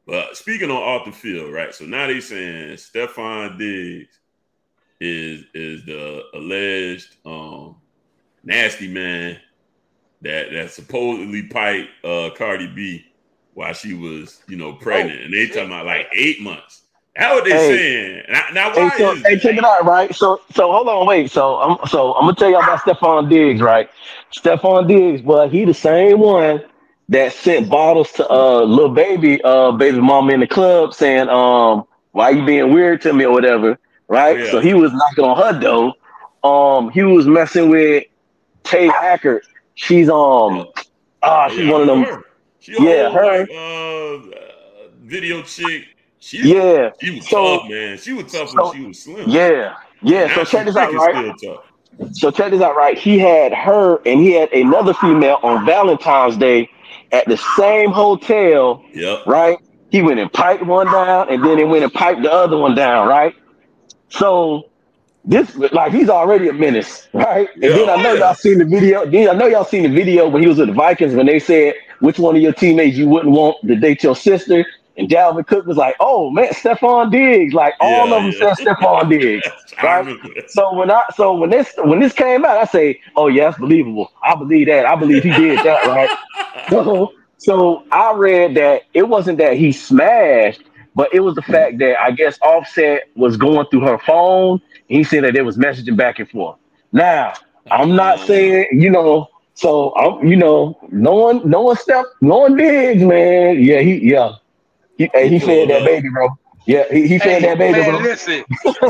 But speaking on off the field, right? So now they saying Stephon Diggs is the alleged nasty man that supposedly piped Cardi B while she was, pregnant. And they talking about like 8 months. That's what they saying. Now why is that? Check it out, right? So hold on, wait. So I'm gonna tell y'all about Stephon Diggs, right? Stephon Diggs, but he the same one that sent bottles to little baby mama in the club saying, why you being weird to me or whatever, right? So Yeah. he was knocking on her door. He was messing with Tay Hacker. She's Yeah. she's Yeah, I one of remember them. her. She a Yeah, whole her. like video chick. Yeah. She was tough, So man. She was tough when so she was slim. yeah, And yeah. now So she check this thick out, and right? still tough. So check this out, right? He had her and he had another female on Valentine's Day at the same hotel, Yep. right? He went and piped one down and then he went and piped the other one down, right? So this like he's already a menace, right? And Yeah. then I Oh know yeah. y'all seen the video. Then I know y'all seen the video when he was with the Vikings when they said which one of your teammates you wouldn't want to date your sister. And Dalvin Cook was like, "Oh man, Stephon Diggs!" Like all Yeah, of them yeah. said Stephon Diggs, I right? remember So when this came out, I say, "Oh yeah, that's believable. I believe that. I believe he did that, right?" that. So I read that it wasn't that he smashed, but it was the fact that I guess Offset was going through her phone. And he said that they was messaging back and forth. Now, I'm not uh, saying, so I'm, knowing Diggs, man. He fed pulled that up. baby, bro. Yeah, he fed Hey, that baby, man, bro. listen.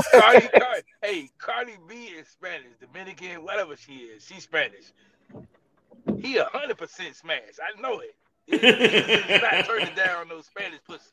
Cardi B is Spanish, Dominican, whatever she is. She's Spanish. He 100% smash. I know it. Niggas is not turning down those Spanish pussy.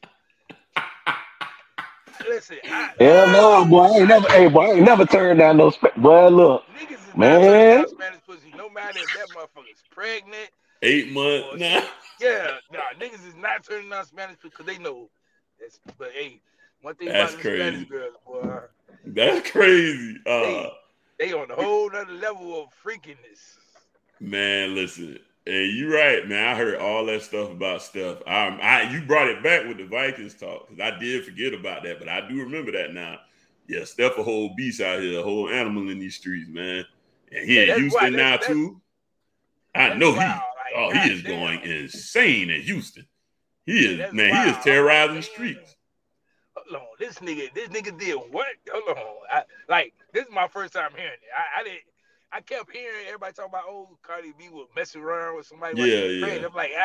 Listen, Hell no, boy. I ain't never turned down those. Boy, look, niggas is not turning man. down Spanish pussy, no matter if that motherfucker's pregnant 8 months. or Nah. niggas is not turning down Spanish because they know that's. But hey, one thing That's about the Spanish crazy. girls, boy, That's crazy. they on a whole nother level of freakiness. Man, listen. Hey, you right, man. I heard all that stuff about Steph. You brought it back with the Vikings talk because I did forget about that, but I do remember that now. Yeah, Steph a whole beast out here, a whole animal in these streets, man. And he Yeah, in that's why. Houston now too. I That's know wild. he Like, is goddamn. going insane in Houston. He Yeah, is, that's man. He is wild. I'm like, terrorizing the man, streets. hold on. This nigga did what? Hold on. This is my first time hearing it. I kept hearing everybody talking about, oh, Cardi B would mess around with somebody while she Yeah, was yeah. pregnant. I'm like,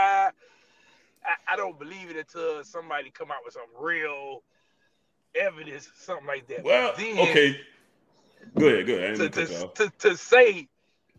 I don't believe it until somebody come out with some real evidence or something like that. But Well, then okay. Go ahead. I didn't to mean to to cut you off. to, to say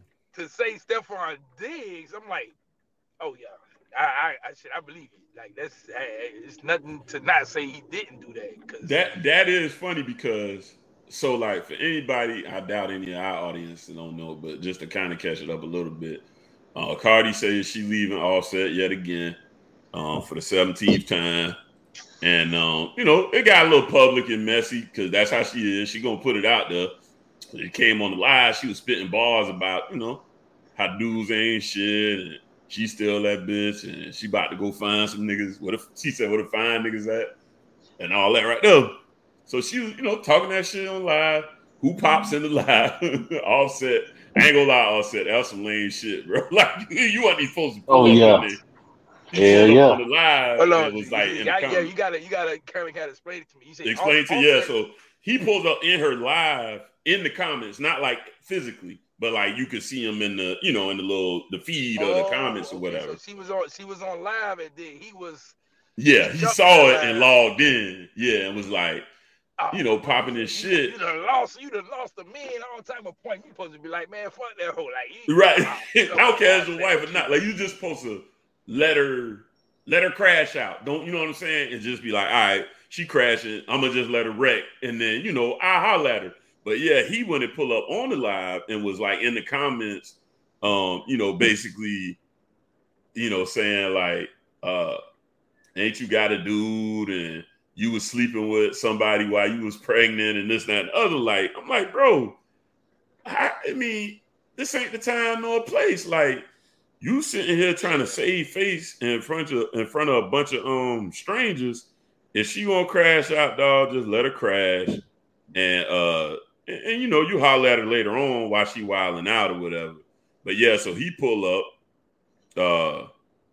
Stephon Diggs, I'm like, oh yeah, I believe it. Like it's nothing to not say he didn't do that because That is funny because so like for anybody, I doubt any of our audience don't know, but just to kind of catch it up a little bit, Cardi says she leaving Offset yet again for the 17th time, and it got a little public and messy because that's how she is. She gonna put it out there. It came on the live. She was spitting bars about how dudes ain't shit, and she still that bitch, and she about to go find some niggas. She said? What if find niggas at? And all that right there. So she was, talking that shit on live. Who pops in the live? Offset. I ain't gonna lie, Offset. That was some lame shit, bro. Like you wasn't even supposed to Oh pull up on yeah, there. He hell pulled up on yeah. the live hold on, and was like in the yeah, comments. you gotta kind of explain it to me. You say Explain to you, yeah. Offset. So he pulled up in her live in the comments, not like physically, but like you could see him in the, in the feed or the comments or Okay, whatever. so she was on live and then Yeah, he he jumped in the saw it and live. logged in. Yeah, and was like, popping his So shit. you done lost a million all time of point. You supposed to be like, man, fuck that hoe. Like, Right. come I don't on, care as a Offset, wife or not. Like you just supposed to let her crash out. Don't you know what I'm saying? And just be like, all right, she crashing. I'm gonna just let her wreck. And then, I holler at her. But yeah, he went and pull up on the live and was like in the comments, basically, saying like, ain't you got a dude and you was sleeping with somebody while you was pregnant and this, that, and the other. Like, I'm like, bro, I mean, this ain't the time nor place. Like, You sitting here trying to save face in front of a bunch of strangers. If she gonna crash out, dog, just let her crash. And you know, you holler at her later on while she wilding out or whatever. But yeah, so he pull up,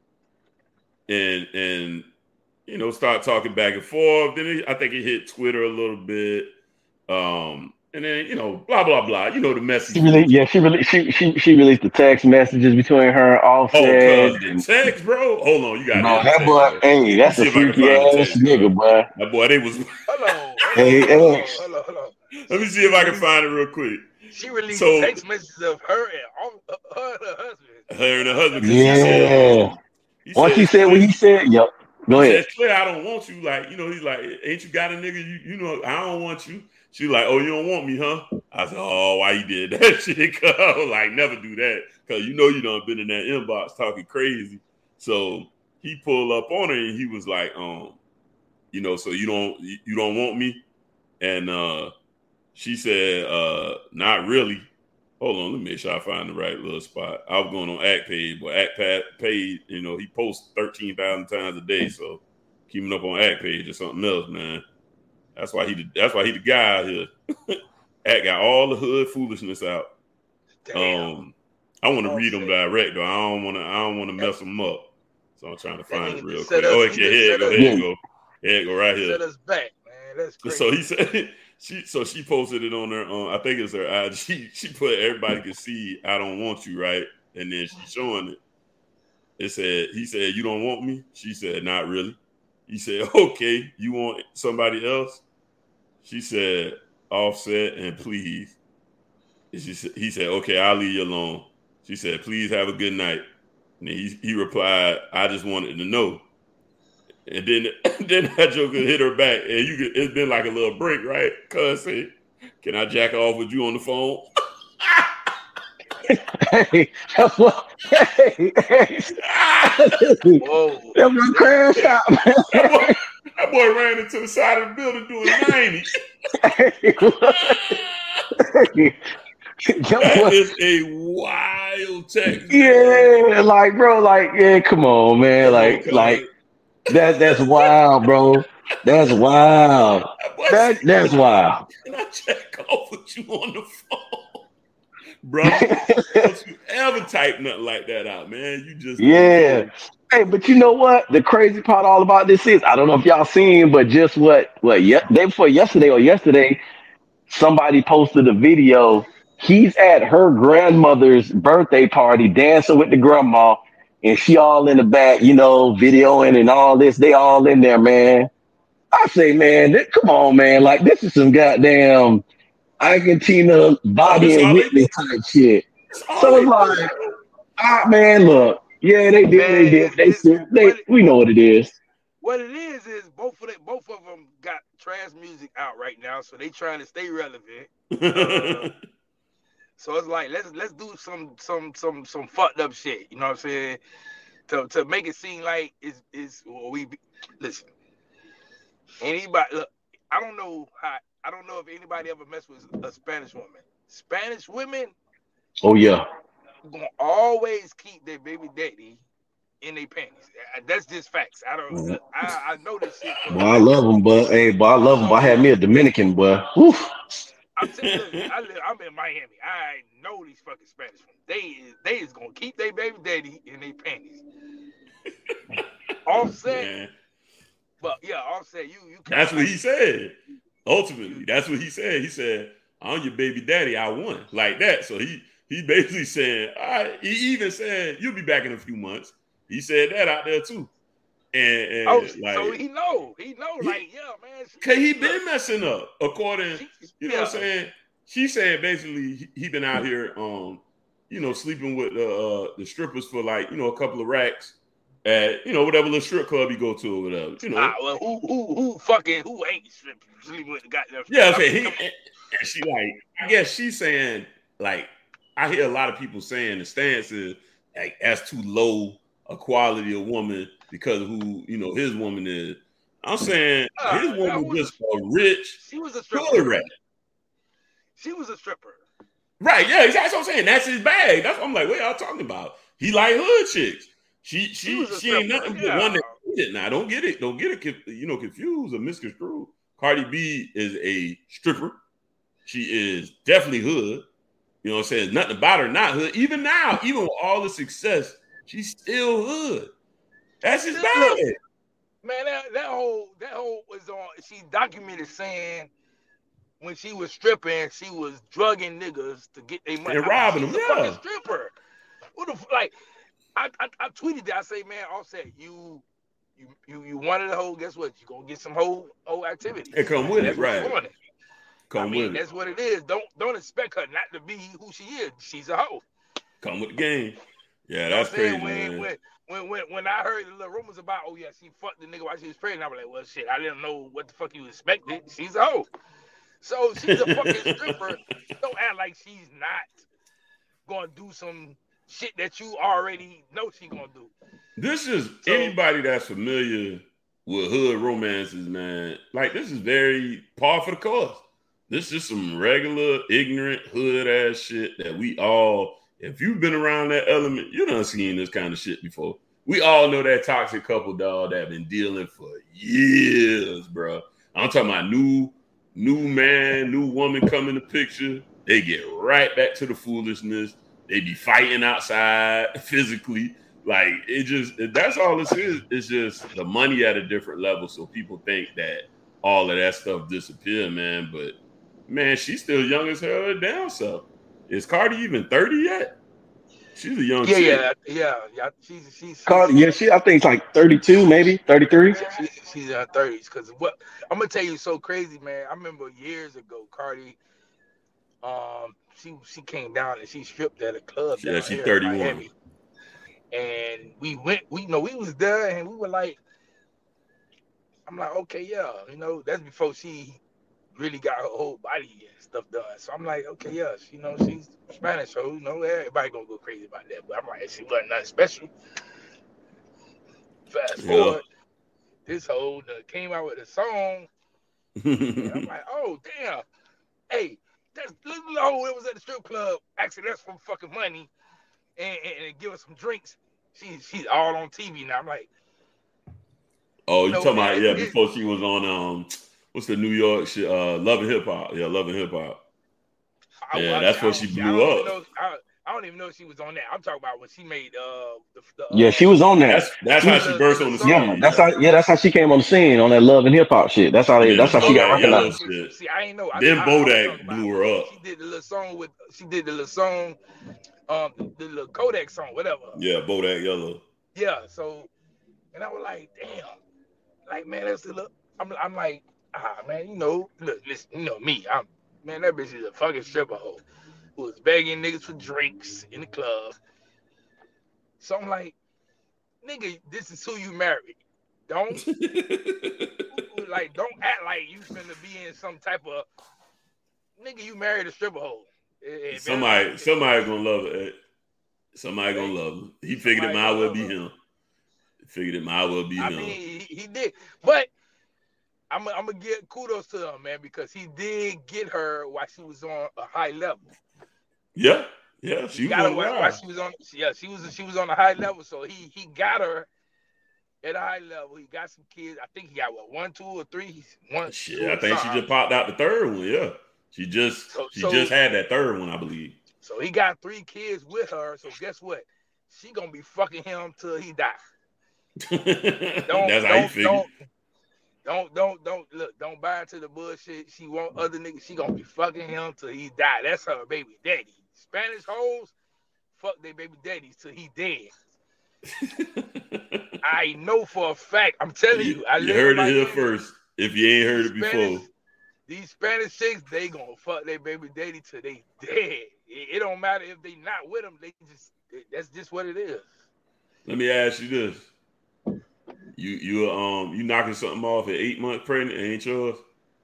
and you know, start talking back and forth. Then I think he hit Twitter a little bit. And then, you know, blah blah blah. You know the message. She released the text messages between her and Offset. Oh, cuz the text, bro. Hold on, you got that boy. Hey, that's a freaky ass nigga, boy. That boy, they was. Hold on. Let me see if I can find it real quick. She released text messages of her and her husband. Her and her husband. Yeah. Once he said what he said, yep. Go ahead. Said, Claire, I don't want you. Like, you know, he's like, ain't you got a nigga? You know, I don't want you. She like, oh, you don't want me, huh? I said, oh, why you did that shit? Cause I was like, never do that. Cause you know you done been in that inbox talking crazy. So he pulled up on her and he was like, you know, so you don't want me? And she said, not really. Hold on, let me make sure I find the right little spot. I was going on Act Page, but Act Page, you know, he posts 13,000 times a day, so keeping up on Act Page is something else, man. That's why he the guy out here. Act got all the hood foolishness out. Damn. I want to read them direct though. I don't want to mess them up. So I'm trying to find it real quick. Okay, here you go. Here you go right here. Set us back, man. That's crazy. So he said. She posted it on her I think it's her IG. She put everybody can see I don't want you, right? And then she's showing it. He said, you don't want me? She said, not really. He said, okay, you want somebody else? She said, Offset and please. And he said, okay, I'll leave you alone. She said, please have a good night. And then he replied, I just wanted to know. And then that joker hit her back, and it's been like a little break, right? Cuz say, can I jack off with you on the phone? Hey, that's what. Hey. Whoa. That boy crash out, man. That boy ran into the side of the building doing 90. That is a wild text. Yeah, like, bro, like, yeah, come on, man. Like. That's wild, bro. That's wild. That's wild. Can I check off with you on the phone? Bro, don't you ever type nothing like that out, man. You just Hey, but you know what? The crazy part all about this is, I don't know if y'all seen, but just day before yesterday, somebody posted a video. He's at her grandmother's birthday party dancing with the grandma. And she all in the back, you know, videoing and all this. They all in there, man. I say, man, come on, man. Like, this is some goddamn Argentina, Bobby and Whitney type shit. So it's like, man, look. Yeah, they did. We know what it is. What it is both of them got trash music out right now, so they trying to stay relevant. So it's like let's do some fucked up shit. You know what I'm saying? To make it seem like listen. Anybody look, I don't know if anybody ever messed with a Spanish woman. Spanish women, oh yeah, gonna always keep their baby daddy in their panties. That's just facts. I know this shit. Boy, I love them, but I love them. I had me a Dominican, boy. Oof. I'm telling you, I'm in Miami. I know these fucking Spanish ones. They is gonna keep their baby daddy in their panties. Offset, man. But yeah, Offset, you. That's what he said. Ultimately, that's what he said. He said, "I'm your baby daddy. I won," like that. So he basically said, he even said, "You'll be back in a few months." He said that out there too. And like, so he know, like, yeah, man. Cause he been messing up, according, you know what I'm saying? She said basically he been out here, you know, sleeping with the strippers for like, you know, a couple of racks at, you know, whatever little strip club you go to or whatever, you know. Well, who ain't sleeping with the goddamn? Yeah, okay. And she like, I guess she's saying like, I hear a lot of people saying the stance is like that's too low a quality of woman because of who, you know, his woman is. I'm saying his woman was just a rich. She was a stripper. She was a stripper. Right, yeah, that's what I'm saying. That's his bag. That's what I'm like, what y'all talking about? He like hood chicks. She was a ain't stripper, nothing but one that did. Now don't get it confused or misconstrued. Cardi B is a stripper. She is definitely hood. You know what I'm saying? Nothing about her not hood. Even now, even with all the success, she's still hood. That's just bad. Man, that whole was on. She documented saying when she was stripping, she was drugging niggas to get their money And robbing them. She's a Yeah. fucking stripper. What the like? I tweeted that. I say, man, Offset, you wanted a hoe. Guess what? You gonna get some hoe activity. And come with it, right? Come with it. That's what it is. Don't expect her not to be who she is. She's a hoe. Come with the game. Yeah, that's crazy, man. When I heard the little rumors about, oh yeah, she fucked the nigga while she was pregnant, I was like, well, shit, I didn't know what the fuck you expected. She's a hoe. So she's a fucking stripper. Don't act like she's not gonna do some shit that you already know she's gonna do. This is anybody that's familiar with hood romances, man. Like, this is very par for the course. This is some regular, ignorant, hood ass shit that we all, if you've been around that element, you done seen this kind of shit before. We all know that toxic couple, dog, that have been dealing for years, bro. I'm talking about new man, new woman come in the picture. They get right back to the foolishness. They be fighting outside physically. Like, that's all this is. It's just the money at a different level. So people think that all of that stuff disappeared, man. But, man, she's still young as hell down south. Is Cardi even 30 yet? She's a young chick. Yeah. She's Cardi, I think it's like 32, maybe 33. She's in her 30s. Because what I'm gonna tell you, so crazy, man. I remember years ago, Cardi, she came down and she stripped at a club. Yeah, she's 31. Miami. And we was there and we were like, I'm like, okay, yeah, that's before she really got her whole body and stuff done. So I'm like, okay, yeah, she's Spanish, so everybody gonna go crazy about that. But I'm like, she wasn't nothing special. Fast forward, this whole came out with a song. And I'm like, oh damn, hey, that's little hoe that was at the strip club asking us for fucking money and give us some drinks. She's all on TV now. I'm like, oh, you talking about before she was on what's the New York shit? Love and Hip Hop. Yeah, Love and Hip Hop. Yeah, that's where she blew up. I don't even know if she was on that. I'm talking about when she made yeah, she was on that. That's how she burst on the scene. That's how she came on the scene on that Love and Hip Hop shit. That's how she got recognized. See, I ain't know. Then Bodak blew her up. She did the little song the little Kodak song, whatever. Yeah, Bodak Yellow. Yeah, so, and I was like, damn, like, man, that's the look. I'm like, man, look, listen, me, man, that bitch is a fucking stripper hoe who was begging niggas for drinks in the club. So I'm like, nigga, this is who you married. Don't don't act like you finna be in some type of nigga. You married a stripper hoe. Somebody gonna love it. Somebody gonna love him. He figured it might well be him. I mean, he did, but I'm gonna give kudos to him, man, because he did get her while she was on a high level. Yeah, she got her while she was on. Yeah, she was on a high level, so he got her at a high level. He got some kids. I think he got 1, 2, or 3. Shit, I think she just popped out the third one. Yeah, she just had that third one, I believe. So he got 3 kids with her. So guess what? She gonna be fucking him till he die. That's how you figure. Don't buy into the bullshit. She want other niggas. She gonna be fucking him till he die. That's her baby daddy. Spanish hoes fuck their baby daddies till he dead. I know for a fact. I'm telling you. You heard it here first. If you ain't heard it before. These Spanish chicks, they gonna fuck their baby daddy till they dead. It don't matter if they not with them. That's just what it is. Let me ask you this. You knocking something off at 8 months pregnant, ain't yours?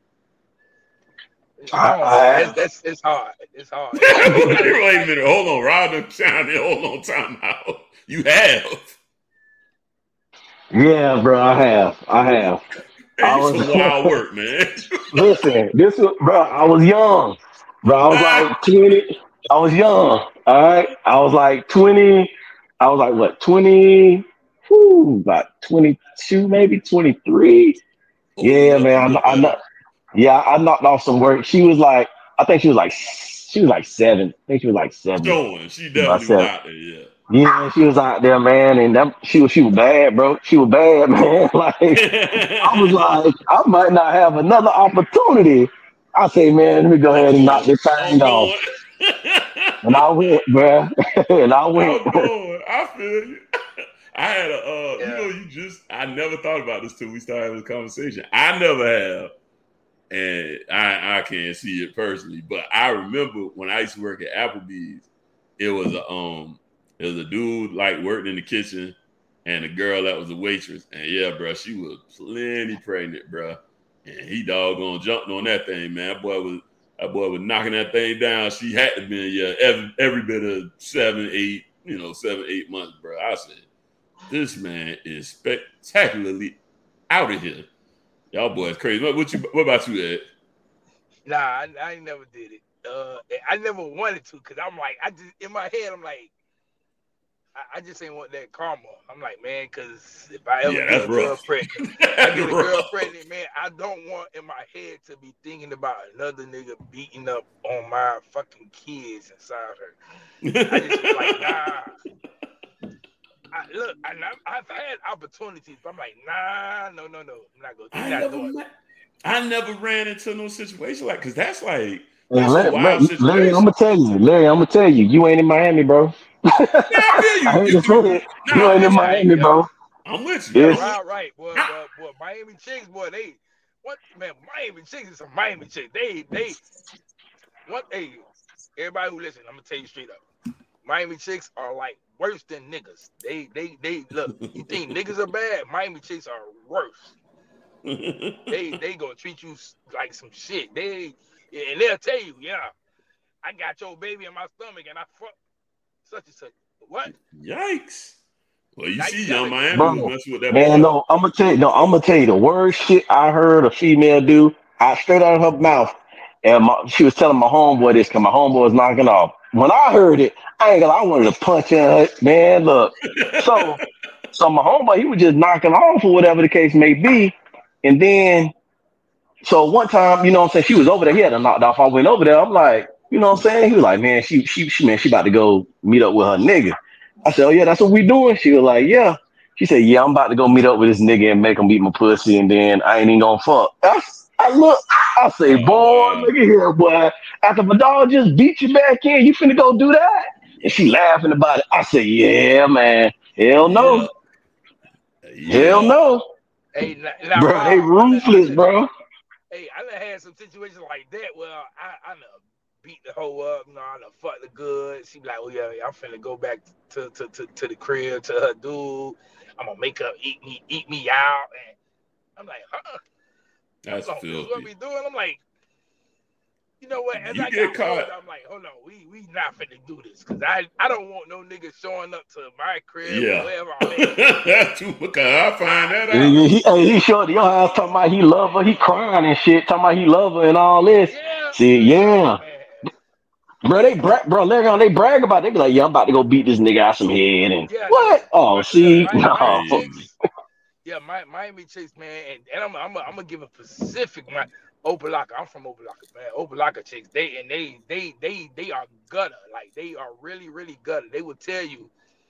It's hard. It's hard. Wait a minute. Hold on. Rob them sounded. Hold on. Time out. You have. Yeah, bro. I have. Hey, I was wild work, man. Listen, I was young. Bro, I was like 20. I was young. All right. I was like 20. I was like, what, 20, about 22, maybe 23. Old Yeah, enough to man. look at her. I knocked off some work. I think she was like 7. I think she was like 7. Showing. She About definitely was 7. out there, yeah. Yeah, she was out there, man, and she was bad, bro. She was bad, man. Like I was like, I might not have another opportunity. I say, man, let me go ahead I'm and knock going. this thing I'm off. going. And I went, bro. And I went. I'm going. I feel you. I had Yeah. I never thought about this till we started having this conversation. I never have, and I can't see it personally, but I remember when I used to work at Applebee's, it was a dude like worked in the kitchen and a girl that was a waitress. And yeah, bro, she was plenty pregnant, bro. And he doggone jumped on that thing, man. That boy was knocking that thing down. She had to be every bit of 7, 8 months, bro. I said, this man is spectacularly out of here. Y'all boys crazy. What about you, Ed? Nah, I ain't never did it. I never wanted to because I'm like, I just in my head, I'm like, I just ain't want that karma. I'm like, man, because if I ever Yeah, get that's a girl rough. pregnant, I That's get a girl rough. pregnant, man. I don't want in my head to be thinking about another nigga beating up on my fucking kids inside her. I just like, nah. I've had opportunities, but I'm like, nah, no. I'm not going. We're not doing it. I never ran into no situation because that's And a wild Larry, I'm situation. gonna tell you, you ain't in Miami, bro. Yeah, I feel I you. hate to say it, Nah, you I'm ain't in with you. Miami, Yeah, bro. I'm with you. yeah, Yes. I'm with right. Boy, you. Miami chicks, boy, Miami chicks is some Miami chicks. They, what, hey, everybody who listen, I'm gonna tell you straight up. Miami chicks are like worse than niggas. They look. You think niggas are bad? Miami chicks are worse. They gonna treat you like some shit. And they'll tell you, yeah, I got your baby in my stomach and I fuck such and such. What? Yikes. Well, you Now you see, Young gotta Miami was Bro, messing with that man, boy. no, I'm gonna tell you the worst shit I heard a female do. I straight out of her mouth, and she was telling my homeboy this because my homeboy was knocking off. When I heard it, I wanted to punch her. Man, look, so my homeboy he was just knocking off or whatever the case may be, and then so one time, you know what I'm saying, she was over there. He had her knocked off. I went over there. I'm like, you know what I'm saying? He was like, man, she about to go meet up with her nigga. I said, oh yeah, that's what we doing. She was like, yeah. She said, yeah, I'm about to go meet up with this nigga and make him beat my pussy, and then I ain't even gonna fuck. I look, I say, Oh, boy, wow. look at here, boy. After my dog just beat you back in, you finna go do that? And she laughing about it. I said, yeah, man. Hell Yeah. no. Hell Yeah. no. Hey, now Bro, they Bob, ruthless, bro. I done had some situations like that where I done beat the hoe up, I done fucked the good. She be like, oh yeah, I'm finna go back to the crib to her dude. I'm gonna make her eat me out, and I'm like, That's hold on, this is what filthy. we doing. I'm like, you know what? As You I get got caught. older, I'm like, hold on, we not finna do this because I don't want no nigga showing up to my crib or Yeah. wherever I'm at. That's too because I find that Yeah, out. yeah, he showed your ass talking about he love her, he crying and shit, talking about he love her and all this. Yeah, See, oh yeah, man, bro, they brag about it. They be like, yeah, I'm about to go beat this nigga out some head and yeah, what? Oh, look, see, no, Miami Crazy. chicks. Yeah, Miami chicks, man, and I'm gonna give a specific my Opalaka. I'm from Opalaka, man. Opalaka chicks, they are gutter, like they are really gutter. They will tell you,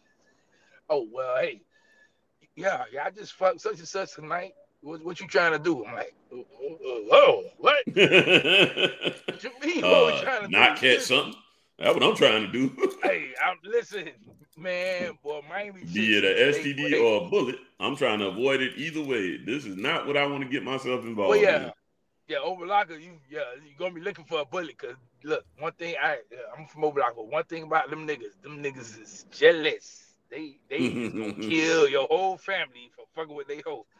oh well, hey, yeah, I just fucked such and such tonight. What you trying to do? I'm like, oh, what? What you mean? What we trying to Not do? catch something. That's what I'm trying to do. Hey, listen, man, boy, Miami Be chicks, it a boy, STD or a bullet, I'm trying to avoid it either way. This is not what I want to get myself well, involved in. yeah, Oberlager, you gonna be looking for a bullet. Cause look, one thing I'm from Oberlager. One thing about them niggas is jealous. They is gonna kill your whole family for fucking with they hoe.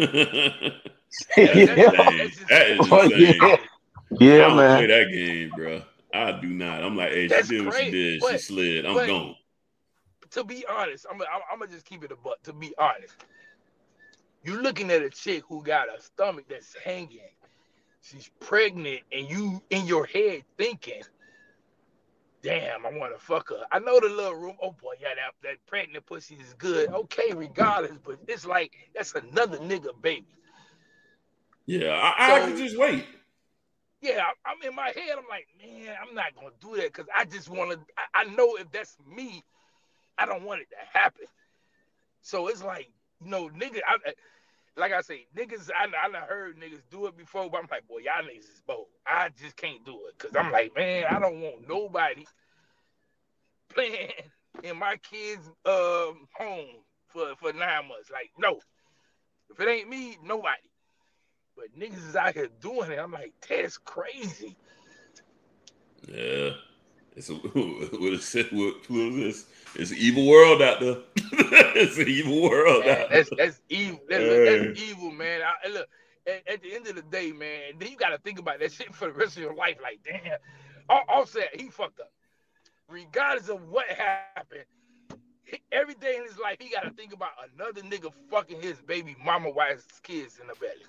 That's yeah, insane. That's just That is oh, insane. yeah, I yeah, don't play man. that game, bro. I do not. I'm like, hey, she that's did what she crazy. did. She slid. I'm But gone. to be honest, I'm gonna just keep it a buck. To be honest, you looking at a chick who got a stomach that's hanging. She's pregnant, and you in your head thinking, damn, I want to fuck her. I know the little room. Oh boy, yeah, that pregnant pussy is good. Okay, regardless, but it's like that's another nigga baby. Yeah, I could just wait. Yeah, I'm in my head. I'm like, man, I'm not gonna do that because I just want to. I know if that's me, I don't want it to happen. So it's like, nigga. Like I say, niggas. I done heard niggas do it before, but I'm like, boy, y'all niggas is bold. I just can't do it because I'm like, man, I don't want nobody playing in my kids' home for 9 months. Like, no, if it ain't me, nobody. But niggas is out here doing it. I'm like, that's crazy. Yeah. What is this? It's an evil world out there. It's an evil world Man, out there. that's evil. That's evil, man. Look, at the end of the day, man, then you got to think about that shit for the rest of your life. Like, damn, Offset, he fucked up. Regardless of what happened, every day in his life, he got to think about another nigga fucking his baby mama while his kids in the belly.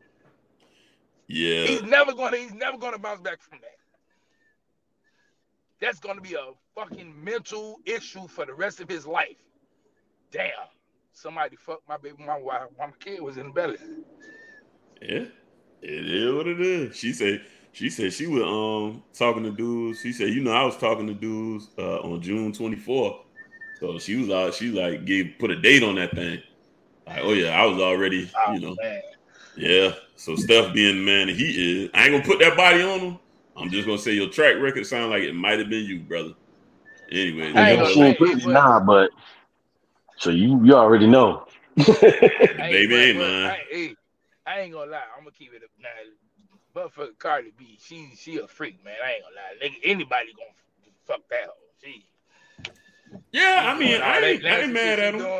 Yeah. He's never gonna bounce back from that. That's gonna be a fucking mental issue for the rest of his life. Damn, somebody fucked my baby mama while my kid was in the belly. Yeah, it is what it is. She said she was talking to dudes. She said, I was talking to dudes on June 24th. So she was out, she like put a date on that thing. Like, oh yeah, I was already, Man. Yeah. So Steph being the man that he is, I ain't gonna put that body on him. I'm just gonna say your track record sound like it might have been you, brother. Anyway, She ain't pretty now, but so you already know. The baby ain't mine. I ain't gonna lie. I'm gonna keep it up now. But for Cardi B, she a freak, man. I ain't gonna lie. Nigga, anybody gonna fuck that hoe. Yeah, I mean, I ain't mad at him.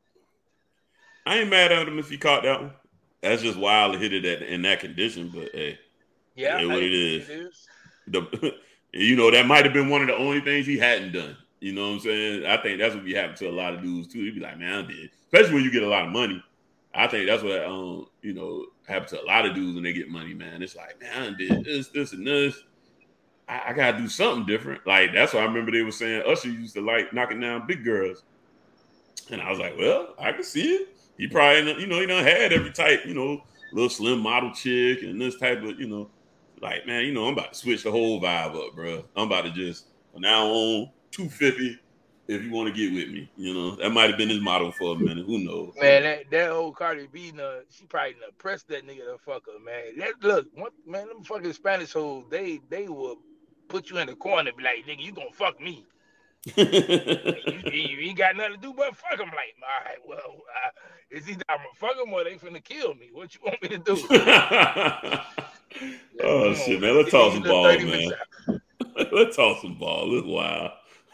I ain't mad at him if he caught that one. That's just wild to hit it in that condition, but hey, yeah, what it is. That might have been one of the only things he hadn't done. You know what I'm saying? I think that's what be happening to a lot of dudes too. He'd be like, man, I did. Especially when you get a lot of money. I think that's what happens to a lot of dudes when they get money, man. It's like, man, I did this, and this. I gotta do something different. Like, that's why I remember they were saying Usher used to like knocking down big girls. And I was like, well, I can see it. He probably, he done had every type, little slim model chick and this type of, like, man, I'm about to switch the whole vibe up, bro. I'm about to just, from now on, 250 if you want to get with me. That might have been his motto for a minute. Who knows? Man, that old Cardi B, she probably pressed that nigga to fuck her, man. Them fucking Spanish hoes, they will put you in the corner and be like, nigga, you gonna fuck me. you ain't got nothing to do but fuck them. Like, all right, well, it's either I'm gonna fuck them or they finna kill me. What you want me to do? Oh shit, man! Let's talk some ball, man. Let's talk some ball. It's wild.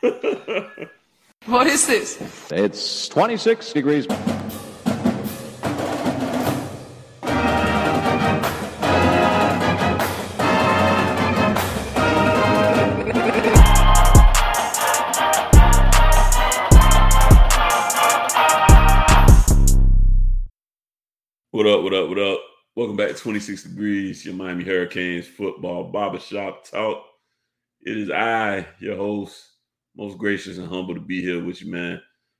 What is this? It's 26 degrees. What up? Welcome back to 26 Degrees, your Miami Hurricanes football barbershop talk. It is I, your host, most gracious and humble to be here with you, man.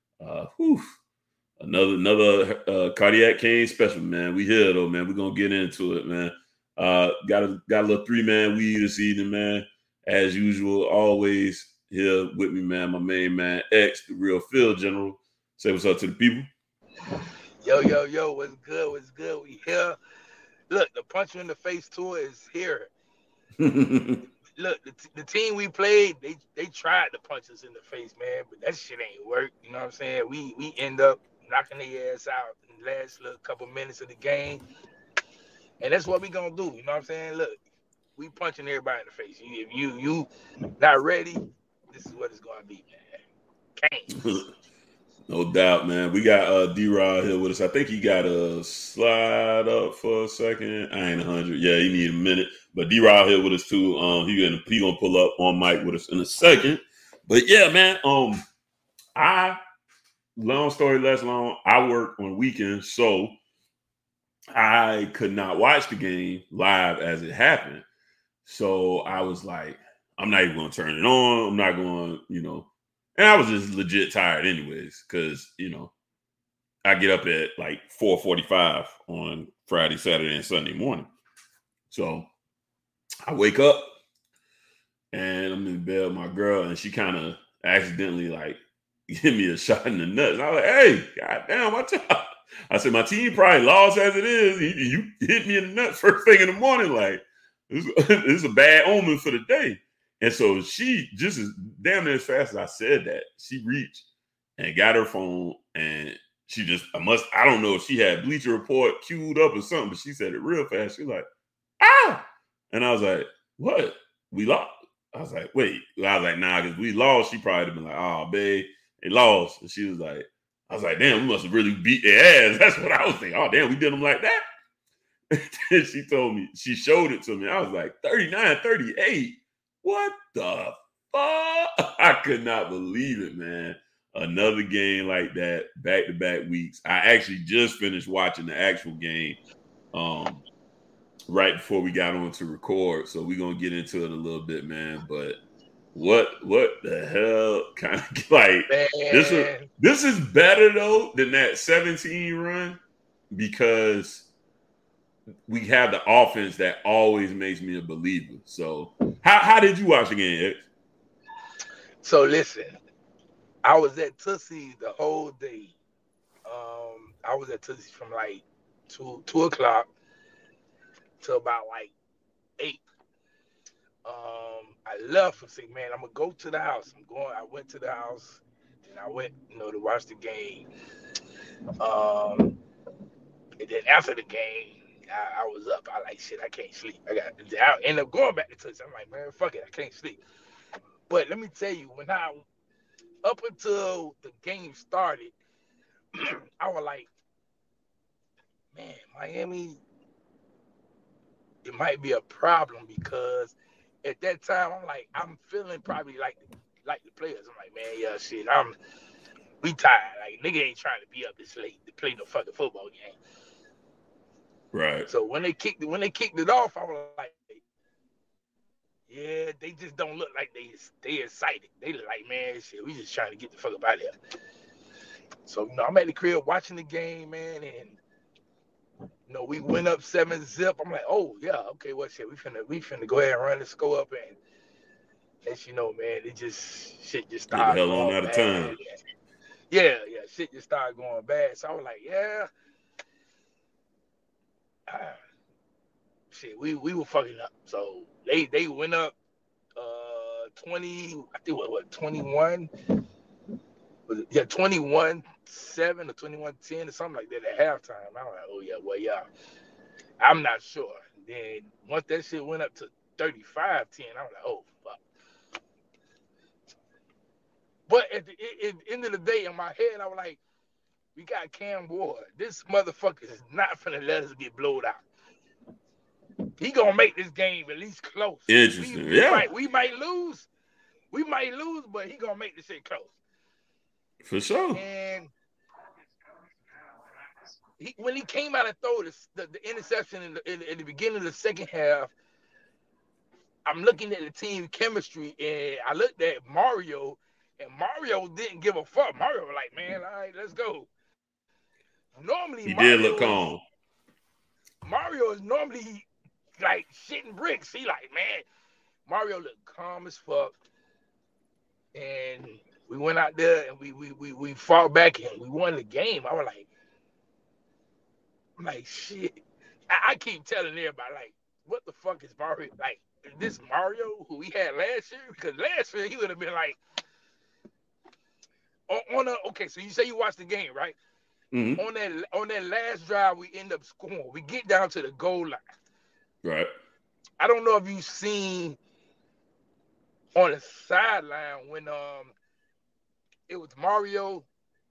Another Cardiac Cane special, man. We here though, man. We're gonna get into it, man. Got a little 3-man weed this evening, man. As usual, always here with me, man. My main man, X, the real field general. Say what's up to the people. Yo, what's good? We here. Look, the punch you in the face tour is here. Look, the team we played, they tried to punch us in the face, man, but that shit ain't work. You know what I'm saying? We end up knocking their ass out in the last couple minutes of the game. And that's what we gonna do. You know what I'm saying? Look, we punching everybody in the face. If you not ready, this is what it's gonna be, man. Canes. No doubt, man. We got D-Rod here with us. I think he got a slide up for a second. I ain't 100. Yeah, he need a minute. But D-Rod here with us too. He gonna pull up on mic with us in a second. But yeah, man. Long story less long. I work on weekends, so I could not watch the game live as it happened. So I was like, I'm not even going to turn it on. I'm not going, and I was just legit tired anyways because, I get up at like 4:45 on Friday, Saturday, and Sunday morning. So I wake up and I'm in bed with my girl, and she kind of accidentally like give me a shot in the nuts. I was like, hey, goddamn, what's up? I said, my team probably lost as it is. You hit me in the nuts first thing in the morning. Like, this is a bad omen for the day. And so she, just as damn near as fast as I said that, she reached and got her phone, and she just, I don't know if she had Bleacher Report queued up or something, but she said it real fast. She was like, ah! And I was like, what? We lost? I was like, wait. I was like, nah, because we lost. She probably would have been like, oh, babe, they lost. And she was like, I was like, damn, we must have really beat their ass. That's what I was thinking. Oh, damn, we did them like that? And she told me, she showed it to me. I was like, 39-38? What the fuck? I could not believe it, man. Another game like that, back-to-back weeks. I actually just finished watching the actual game right before we got on to record. So we're going to get into it a little bit, man. But what the hell kind of like this is better though than that 17 run because we have the offense that always makes me a believer. So how did you watch the game, X? So listen, I was at Tootsie the whole day. I was at Tootsie from like 2 o'clock till about like 8. I left and said, man, I'm gonna go to the house. I went to the house and I went, to watch the game. And then after the game, I was up. I like, shit, I can't sleep. I ended up going back to Tootsie. I'm like, man, fuck it, I can't sleep. But let me tell you, up until the game started, I was like, man, Miami, it might be a problem because at that time, I'm feeling probably like the players. I'm like, man, yeah, shit, we tired. Like, nigga ain't trying to be up this late to play no fucking football game. Right. So when they kicked it off, I was like, yeah, they just don't look like they excited. They look like, man, shit, we just trying to get the fuck up out of here. So, I'm at the crib watching the game, man, and we went up 7-0. I'm like, oh yeah, okay, well shit, we finna go ahead and run the score up and let you know, man, shit just started going going out bad. of time. Yeah, shit just started going bad. So I was like, yeah. Shit, we were fucking up. So they went up 20, I think what 21? Was it, yeah, 21-7 or 21-10 or something like that at halftime. I was like, oh yeah, well yeah. I'm not sure. Then once that shit went up to 35-10, I was like, oh fuck. But at the end of the day, in my head, I was like, we got Cam Ward. This motherfucker is not finna let us get blowed out. He gonna make this game at least close. Interesting. We might lose. We might lose, but he gonna make this shit close. For sure. And when he came out and threw the interception in the beginning of the second half, I'm looking at the team chemistry, and I looked at Mario, and Mario didn't give a fuck. Mario was like, man, all right, let's go. Normally, he did look calm. Mario is normally like shitting bricks. He like, man, Mario looked calm as fuck. And we went out there and we fought back and we won the game. I'm like, shit. I keep telling everybody, like, what the fuck is Mario? Like, is this Mario who we had last year? Because last year he would have been like, okay, so you say you watched the game, right? Mm-hmm. On that last drive, we end up scoring. We get down to the goal line. Right. I don't know if you've seen on the sideline when it was Mario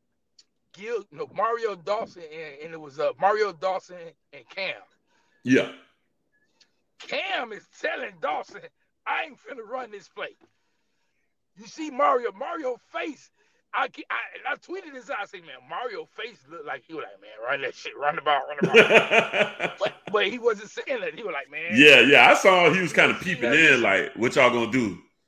Dawson and it was Mario Dawson and Cam. Yeah. Cam is telling Dawson, I ain't finna run this play. You see Mario face. I tweeted this out. I said, man, Mario face looked like he was like, man, run that shit, run the ball. but he wasn't saying that. He was like, man. Yeah. I saw he was kind of peeping in, like, what y'all gonna do?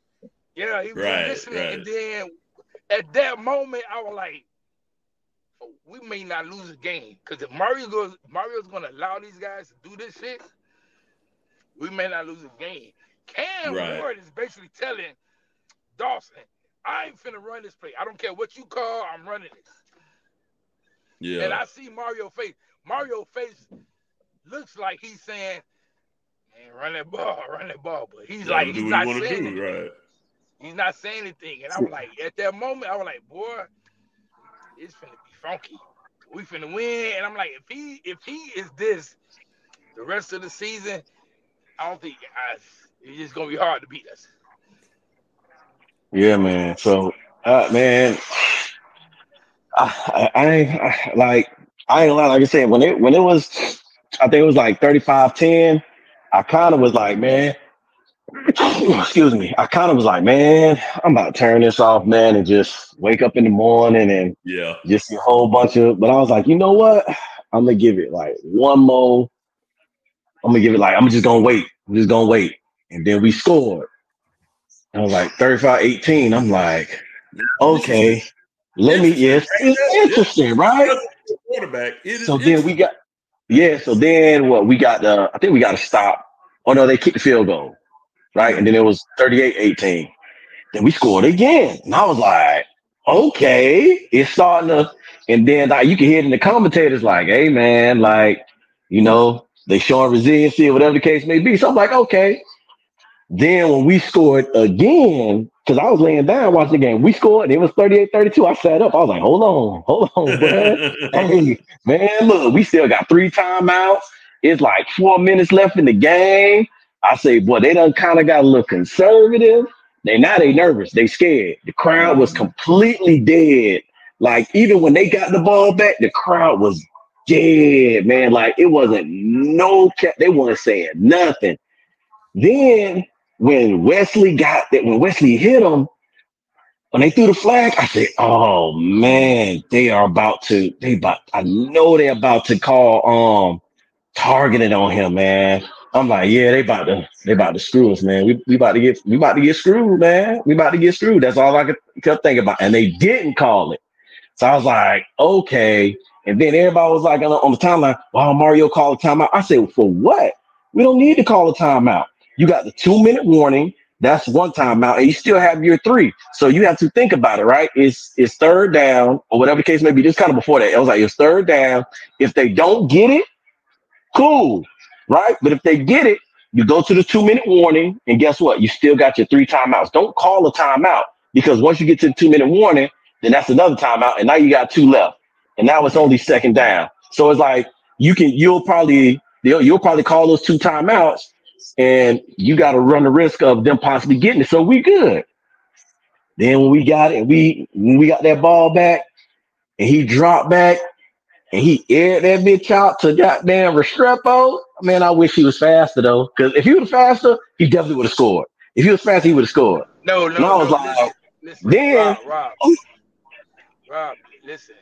Yeah, he was Right, listening, right. and then at that moment, I was like, oh, we may not lose a game because if Mario's gonna allow these guys to do this shit, we may not lose a game. Cam Right. Ward is basically telling Dawson, I ain't finna run this play. I don't care what you call, I'm running it. Yeah. And I see Mario face. Mario face looks like he's saying, man, run that ball. But he's Let like, him he's do what he not want to saying do. anything. Right. He's not saying anything. And I was like, at that moment, I was like, boy, it's finna be funky. We finna win. And I'm like, if he is this the rest of the season, I don't think it's just gonna be hard to beat us. Yeah, man. So, man, I ain't lying. Like I said, when it was, I think it was like 35-10. I kind of was like, man, excuse me. I kind of was like, man, I'm about to turn this off, man, and just wake up in the morning and Yeah. just see a whole bunch of. But I was like, you know what? I'm gonna give it like one more. I'm just gonna wait. I'm just gonna wait. And then we scored. I was like 35-18. I'm like, okay, it's interesting, right? Quarterback. It is So then interesting. we got, yeah. So then what we got? I think we got to stop. Oh no, they kicked the field goal, right? And then it was 38-18. Then we scored again, and I was like, okay, it's starting to. And then like, you can hear it in the commentators like, hey man, like, they showing resiliency or whatever the case may be. So I'm like, okay. Then when we scored again, because I was laying down watching the game, we scored. It was 38-32. I sat up. I was like, hold on, bro. Hey, man, look, we still got 3 timeouts. It's like 4 minutes left in the game. I say, boy, they done kind of got a little conservative. They nervous. They scared. The crowd was completely dead. Like, even when they got the ball back, the crowd was dead, man. Like, it wasn't they weren't saying nothing. Then when Wesley hit him, when they threw the flag, I said, "Oh man, I know they're about to call targeted on him, man." I'm like, yeah, they about to screw us, man. We about to get screwed, man. We about to get screwed. That's all I kept thinking about, and they didn't call it. So I was like, okay. And then everybody was like on the timeline, "Wow, Mario called a timeout." I said, "For what? We don't need to call a timeout. You got the 2-minute warning. That's one timeout, and you still have your 3. So you have to think about it, right? It's third down or whatever the case may be. This kind of before that. It was like it's third down. If they don't get it, cool, right? But if they get it, you go to the 2-minute warning, and guess what? You still got your 3 timeouts. Don't call a timeout because once you get to the 2-minute warning, then that's another timeout, and now you got 2 left, and now it's only second down. So it's like you'll probably call those 2 timeouts, and you got to run the risk of them possibly getting it. So we good. Then when we got it, when we got that ball back, and he dropped back, and he aired that bitch out to goddamn Restrepo. Man, I wish he was faster though, because if he was faster, he definitely would have scored. If he was faster, he would have scored. No. And I was like, Listen, then Rob, listen.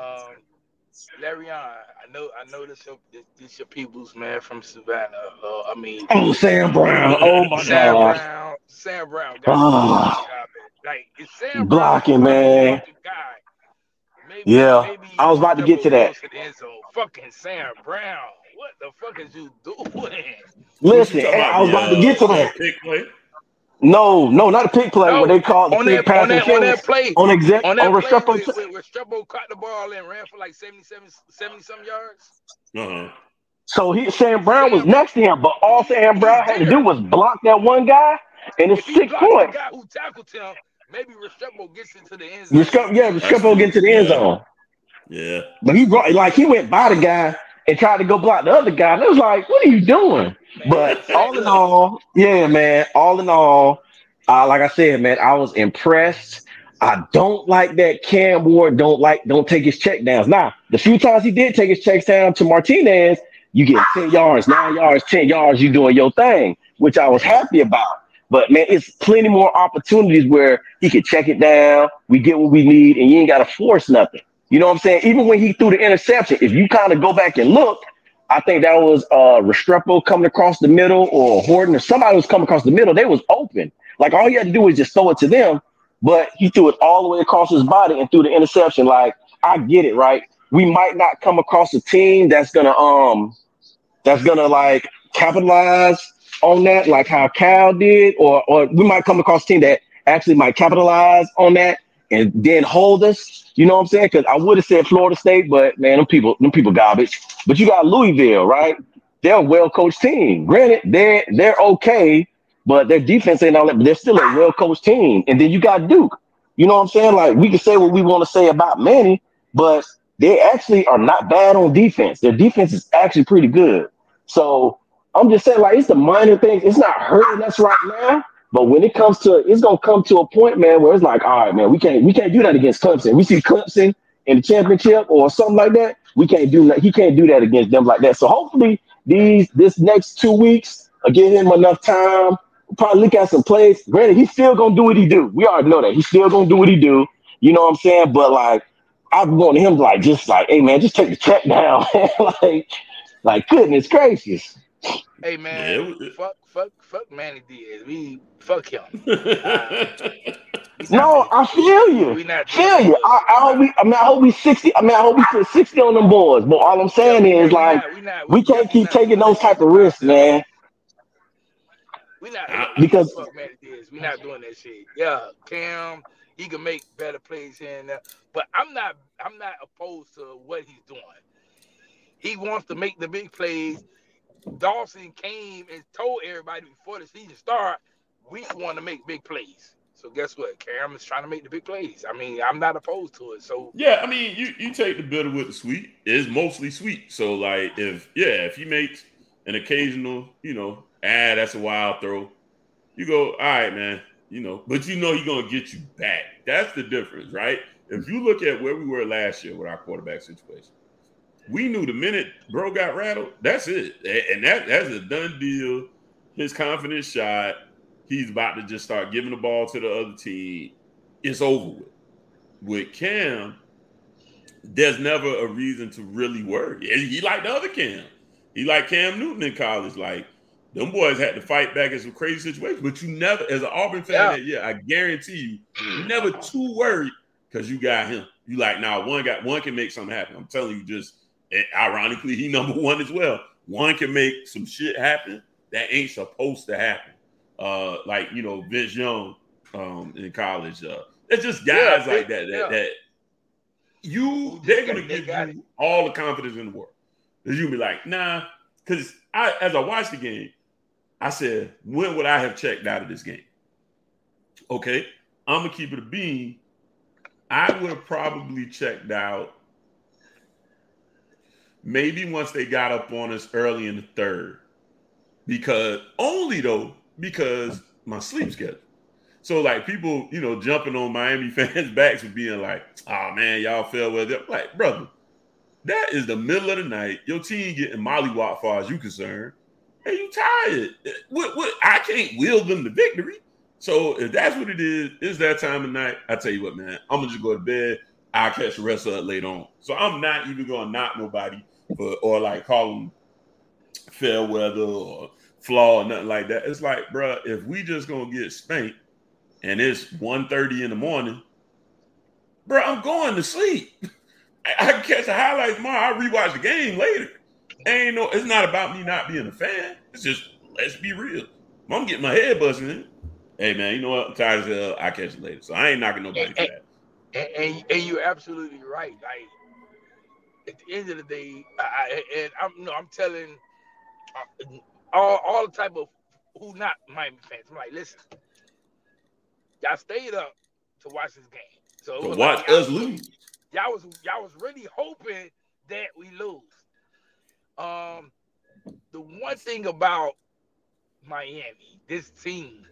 Larion, I know this your peoples, man, from Savannah. Sam Brown. Oh my God. Sam Brown. Like, is Sam blocking, Brown man. Guy? Maybe I was about to get to that. To the end zone. Fucking Sam Brown. What the fuck is you doing? Listen, I was about to get to that. Pick play? No, not a pick play. When they called the big pass on that play, on Restrepo, where Restrepo caught the ball and ran for like 70 some yards. So Sam Brown was next to him, but all Sam Brown had to do was block that one guy, and it's 6 points. The guy who tackled him, maybe Restrepo gets into the end zone. Restrepo gets into the end zone. Yeah, but he went by the guy and tried to go block the other guy. And it was like, what are you doing? But all in all, yeah, man. All in all, like I said, man, I was impressed. I don't like that Cam Ward don't take his check downs. Now, the few times he did take his checks down to Martinez, you get 10 yards, 9 yards, 10 yards, you doing your thing, which I was happy about. But man, it's plenty more opportunities where he could check it down. We get what we need, and you ain't got to force nothing. You know what I'm saying? Even when he threw the interception, if you kind of go back and look, I think that was Restrepo coming across the middle or Horton or somebody was coming across the middle. They was open. Like all you had to do was just throw it to them, but he threw it all the way across his body and threw the interception. Like I get it, right? We might not come across a team that's gonna like capitalize on that, like how Cal did, or we might come across a team that actually might capitalize on that and then hold us. You know what I'm saying? Because I would have said Florida State, but man, them people garbage. But you got Louisville, right? They're a well coached team. Granted, they're okay, but their defense ain't all that. But they're still a well coached team. And then you got Duke. You know what I'm saying? Like we can say what we want to say about Manny, but they actually are not bad on defense. Their defense is actually pretty good. So I'm just saying, like, it's the minor things. It's not hurting us right now, but when it comes to, it's gonna come to a point, man, where it's like, all right, man, we can't do that against Clemson. We see Clemson in the championship or something like that. We can't do that. He can't do that against them like that. So hopefully, this next 2 weeks, give him enough time. We'll probably look at some plays. Granted, he's still gonna do what he do. We already know that he's still gonna do what he do. You know what I'm saying? But like, I want him like just like, hey man, just take the check down, like goodness gracious. Hey man, Yeah, fuck Manny Diaz. We fuck him. No, I feel you. We not doing Feel you. I hope we 60. I hope we put 60 on them boards. But all I'm saying is like we can't keep taking those type of risks, man. We not Because fuck Manny Diaz. We not doing that shit. Yeah, Cam, he can make better plays here and there. But I'm not opposed to what he's doing. He wants to make the big plays. Dawson came and told everybody before the season started, we want to make big plays. So guess what? Cam is trying to make the big plays. I mean, I'm not opposed to it. So yeah, I mean, you take the bitter with the sweet. It's mostly sweet. So like, if he makes an occasional, that's a wild throw, you go, all right, man, but he's gonna get you back. That's the difference, right? If you look at where we were last year with our quarterback situation, we knew the minute bro got rattled, that's it. And that's a done deal. His confidence shot. He's about to just start giving the ball to the other team. It's over with. With Cam, there's never a reason to really worry. He like the other Cam. He like Cam Newton in college. Like, them boys had to fight back in some crazy situations. But you never, as an Auburn fan, I guarantee you never too worried because you got him. You like, one can make something happen. I'm telling you, just ironically, he number one as well. One can make some shit happen that ain't supposed to happen. Like Vince Young in college. It's just guys like that they're gonna give you all the confidence in the world. Cause you'll be like, nah. Because as I watched the game, I said, when would I have checked out of this game? Okay, I'm gonna keep it a bean. I would have probably checked out maybe once they got up on us early in the third. Because my sleep schedule. So like people, jumping on Miami fans' backs for being like, oh man, y'all fell well. I'm like, brother, that is the middle of the night. Your team getting mollywop far as you concerned. And you tired. What I can't will them to victory. So if that's what it is, it's that time of night. I tell you what, man, I'm gonna just go to bed. I'll catch the rest of it later on. So I'm not even gonna knock nobody or like call them fair weather or flaw or nothing like that. It's like, bro, if we just gonna get spanked and it's 1:30 in the morning, bro, I'm going to sleep. I can catch the highlights tomorrow. I'll rewatch the game later. It's not about me not being a fan. It's just, let's be real. I'm getting my head busting in. Hey man, you know what? I'm tired as hell. I'll catch you later. So I ain't knocking nobody for that. And you're absolutely right. Like at the end of the day, I'm telling all the type of who not Miami fans. I'm like, listen, y'all stayed up to watch this game. So to watch us lose. Y'all was really hoping that we lose. The one thing about Miami, this team,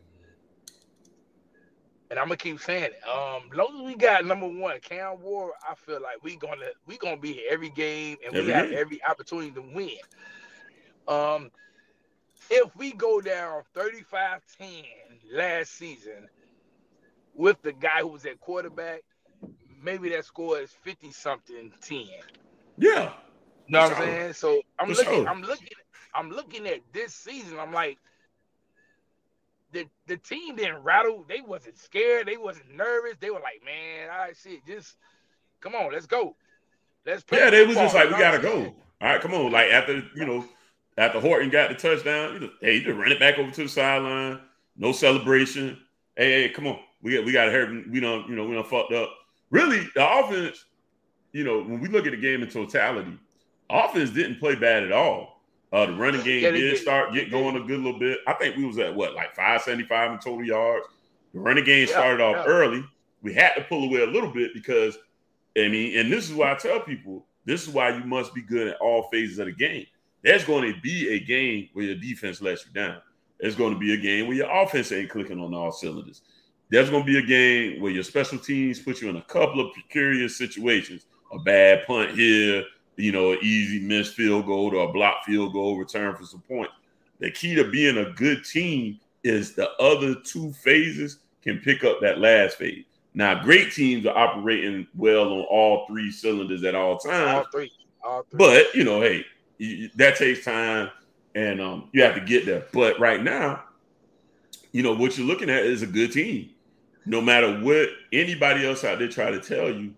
and I'm gonna keep saying it. As long as we got number one, Cam Ward, I feel like we gonna be here every game and we have every opportunity to win. If we go down 35-10 last season with the guy who was at quarterback, maybe that score is 50-something 10. Yeah. You know what I'm saying? So I'm looking at this season. I'm like, the team didn't rattle. They wasn't scared. They wasn't nervous. They were like, man, all right, shit, just come on, let's go. Let's play. Yeah, they was football, just like, you we know what gotta I'm go. saying? All right, come on. Like after Horton got the touchdown, hey, you just run it back over to the sideline. No celebration. Hey, come on. We got to hurt. We done fucked up. Really, the offense, when we look at the game in totality, offense didn't play bad at all. The running game did get going a good little bit. I think we was at like 575 in total yards. The running game started off early. We had to pull away a little bit because, and this is why I tell people, this is why you must be good at all phases of the game. There's going to be a game where your defense lets you down. There's going to be a game where your offense ain't clicking on all cylinders. There's going to be a game where your special teams put you in a couple of precarious situations. A bad punt here, an easy missed field goal or a blocked field goal, return for some points. The key to being a good team is the other two phases can pick up that last phase. Now, great teams are operating well on all three cylinders at all times. All three. But, hey, that takes time, and you have to get there. But right now, what you're looking at is a good team. No matter what anybody else out there try to tell you,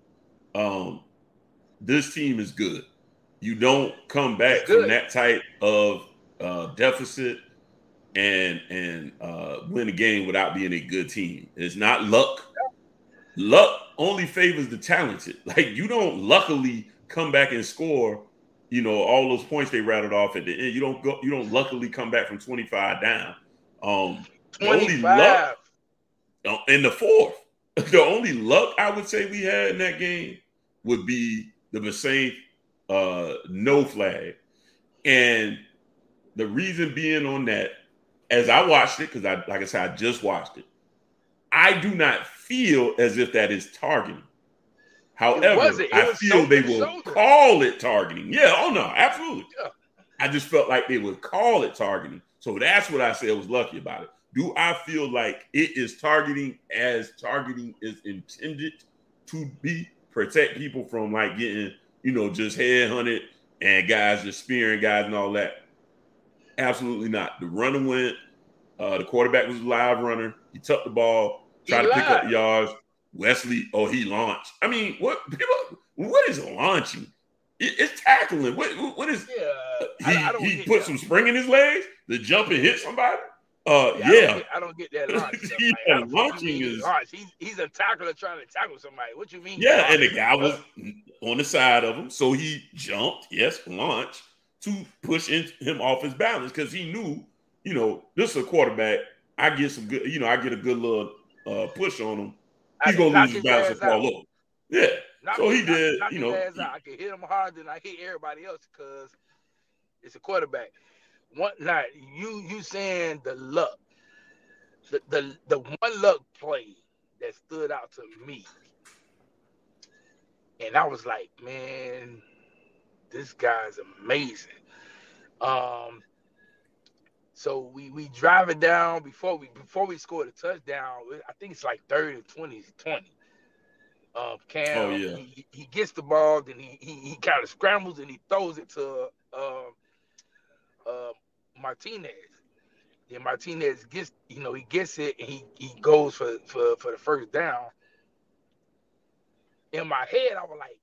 this team is good. You don't come back from that type of deficit and win a game without being a good team. It's not luck. Luck only favors the talented. Like, you don't luckily come back and score, all those points they rattled off at the end. You don't luckily come back from 25 down. 25. The only luck in the fourth. The only luck I would say we had in that game would be the Basaint no flag. And the reason being on that, as I watched it, because like I said, I just watched it, I do not feel as if that is targeting. However, I feel they will call it targeting. Yeah, oh no, absolutely. Yeah. I just felt like they would call it targeting. So that's what I said was lucky about it. Do I feel like it is targeting as targeting is intended to be? Protect people from like getting, just headhunted and guys just spearing guys and all that? Absolutely not. The runner went. The quarterback was a live runner. He tucked the ball, tried to pick up yards. Wesley, he launched. I mean, what is launching? It's tackling. What is? Yeah, he put some spring in his legs to jump and hit somebody. I don't get that launch. Launching is he's a tackler trying to tackle somebody. What you mean? Yeah, and the guy was on the side of him, so he jumped. Yes, launched to push him off his balance because he knew, this is a quarterback. I get some good, I get a good little push on him. He's gonna lose his balance and fall over. Yeah. So he did. I can hit him harder than I hit everybody else because it's a quarterback. You saying the luck, the one luck play that stood out to me, and I was like, man, this guy's amazing. So we drive it down before we score the touchdown. I think it's like 30 to 20. Cam, he gets the ball, then he kind of scrambles and he throws it to Martinez. Then Martinez gets, he gets it and he goes for the first down. In my head, I was like,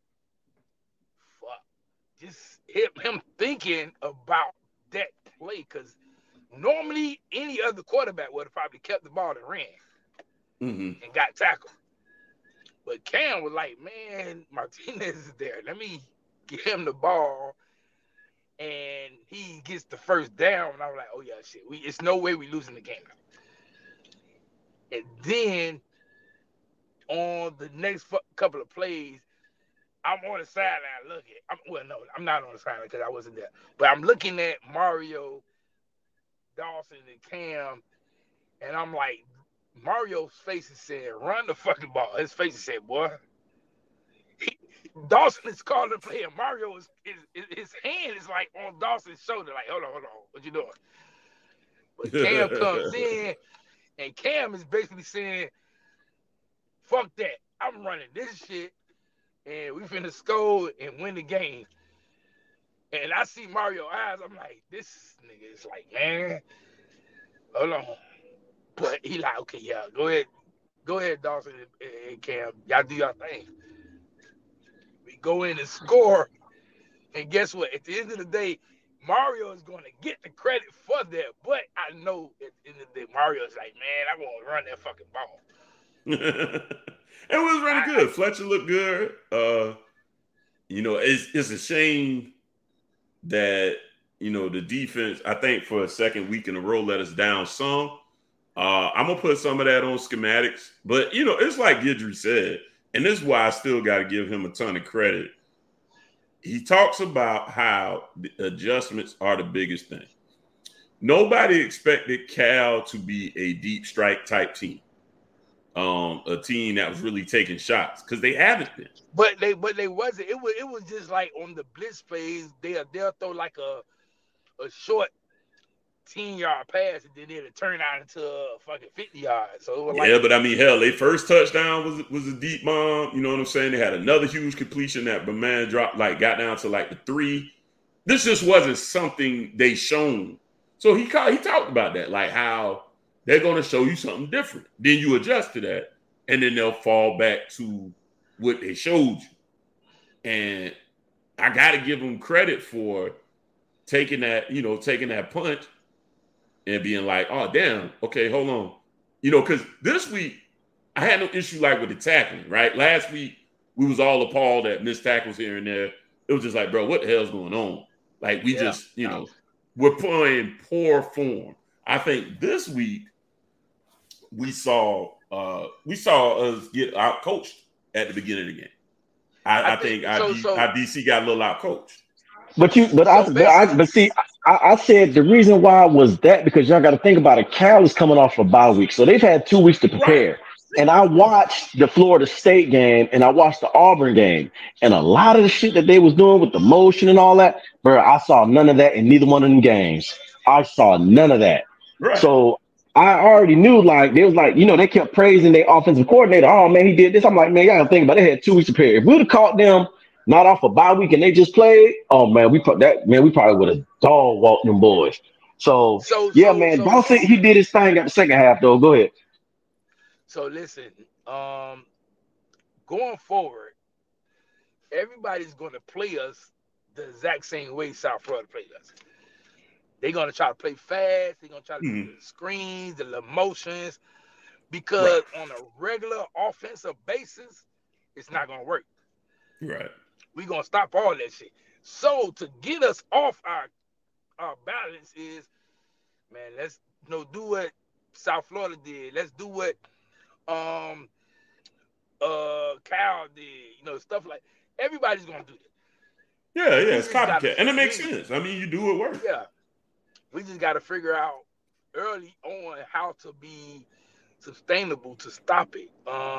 fuck. Just him thinking about that play, because normally any other quarterback would have probably kept the ball and ran and got tackled. But Cam was like, man, Martinez is there. Let me give him the ball. And he gets the first down. And I was like, oh, yeah, shit. It's no way we losing the game now. And then on the next couple of plays, I'm on the sideline looking. I'm not on the sideline because I wasn't there. But I'm looking at Mario, Dawson, and Cam. And I'm like, Mario's face is saying, run the fucking ball. His face is saying, boy. Dawson is calling the play, and Mario is his hand is like on Dawson's shoulder, like, hold on, what you doing? But Cam comes in, and Cam is basically saying, fuck that. I'm running this shit, and we finna score and win the game. And I see Mario eyes. I'm like, this nigga is like, man, hold on. But he like, okay, yeah, go ahead, Dawson and Cam, y'all do your thing. We go in and score, and guess what? At the end of the day, Mario is going to get the credit for that. But I know at the end of the day, Mario is like, man, I'm going to run that fucking ball. It was running good. Fletcher looked good. It's a shame that the defense, I think, for a second week in a row let us down some. I'm gonna put some of that on schematics, but it's like Guidry said, and this is why I still got to give him a ton of credit. He talks about how the adjustments are the biggest thing. Nobody expected Cal to be a deep strike type team, a team that was really taking shots because they haven't been. But they wasn't. It was just like on the blitz phase, they'll throw like a short 10-yard pass, and then it'll turn out into a fucking 50 yards. So it was yeah, but I mean, hell, their first touchdown was a deep bomb. You know what I'm saying? They had another huge completion that the man dropped, got down to the 3. This just wasn't something they shown. So he talked about that, like how they're going to show you something different. Then you adjust to that, and then they'll fall back to what they showed you. And I got to give them credit for taking that punch and being like, oh, damn, okay, hold on. Because this week, I had no issue with the tackling, right? Last week, we was all appalled at missed tackles here and there. It was just like, bro, what the hell's going on? We're playing poor form. I think this week, we saw us get out-coached at the beginning of the game. I think our DC got a little out-coached. I said the reason why was that because y'all got to think about it. Cal is coming off a bye week, so they've had 2 weeks to prepare. Right. And I watched the Florida State game and I watched the Auburn game, and a lot of the shit that they was doing with the motion and all that, bro, I saw none of that in neither one of them games. I saw none of that. Right. So I already knew, they was they kept praising their offensive coordinator. Oh man, he did this. I'm like, man, y'all gotta think about it. They had 2 weeks to prepare. If we would have caught them not off a bye week and they just played, oh man, we probably would have dog walked them boys. So Dawson, he did his thing at the second half though. Go ahead. So listen, going forward, everybody's gonna play us the exact same way South Florida played us. They're gonna try to play fast, they're gonna try to do the screens, the motions, because on a regular offensive basis, it's not gonna work. Right. We're going to stop all that shit. So to get us off our balance is, man, let's do what South Florida did. Let's do what Cal did. Stuff like everybody's going to do that. Yeah, it's copycat. And it makes sense. I mean, you do it work. Yeah. We just got to figure out early on how to be sustainable to stop it.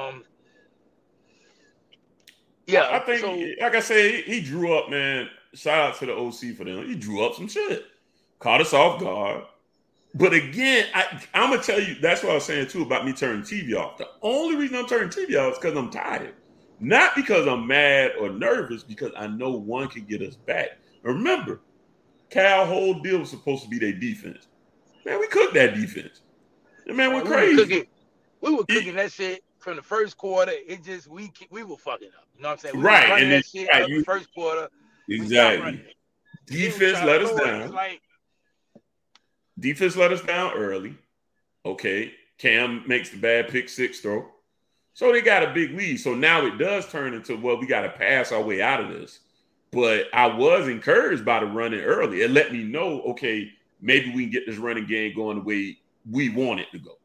Yeah, I think, like I said, he drew up, man. Shout out to the OC for them. He drew up some shit. Caught us off guard. But again, I'm going to tell you, that's what I was saying, too, about me turning TV off. The only reason I'm turning TV off is because I'm tired. Not because I'm mad or nervous, because I know one can get us back. Remember, Cal's whole deal was supposed to be their defense. Man, we cooked that defense. And man, we're crazy. We were cooking that shit. From the first quarter, it just we were fucking up. You know what I'm saying? We right, and that shit up the first quarter. Exactly. Defense let us down. Defense let us down early. Okay, Cam makes the bad pick 6 throw, so they got a big lead. So now it does turn into we got to pass our way out of this. But I was encouraged by the running early. It let me know, okay, maybe we can get this running game going the way we want it to go.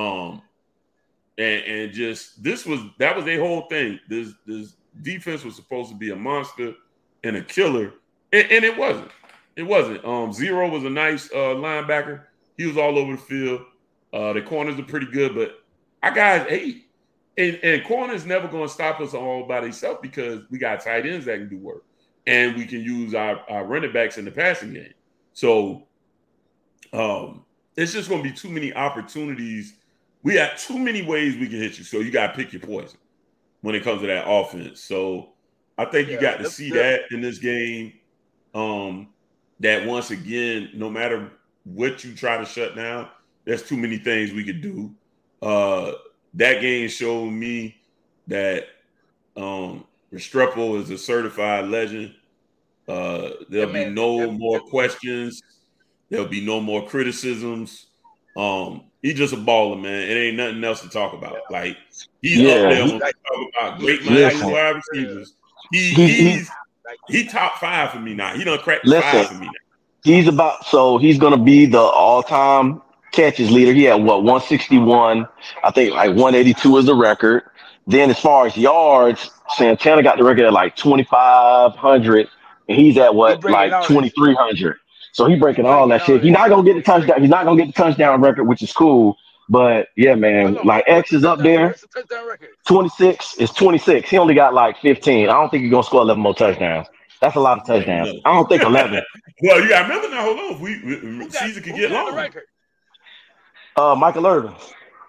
And just that was their whole thing. This defense was supposed to be a monster and a killer, and it wasn't. It wasn't. Zero was a nice linebacker. He was all over the field. The corners are pretty good, but our guys ate. And corners never going to stop us all by themselves because we got tight ends that can do work, and we can use our running backs in the passing game. So it's just going to be too many opportunities. We have too many ways we can hit you, so you got to pick your poison when it comes to that offense. So I think you got to see that in this game. that once again, no matter what you try to shut down, there's too many things we could do. That game showed me that Restrepo is a certified legend. There'll be no more questions. There'll be no more criticisms. He's just a baller, man. It ain't nothing else to talk about. Like he's up there when we talk about great Miami wide receivers. He top 5 for me now. He done cracked 5 for me now. He's going to be the all-time catches leader. He had 161. I think like 182 is the record. Then as far as yards, Santana got the record at like 2,500, and he's at like 2,300. So he's breaking all that shit. He's not gonna get the touchdown. He's not gonna get the touchdown record, which is cool. But yeah, man, like X is up there. 26 is 26. He only got like 15. I don't think he's gonna score 11 more touchdowns. That's a lot of touchdowns. I don't think 11. Well, you gotta remember now. Hold on, season could get long. Michael Irvin.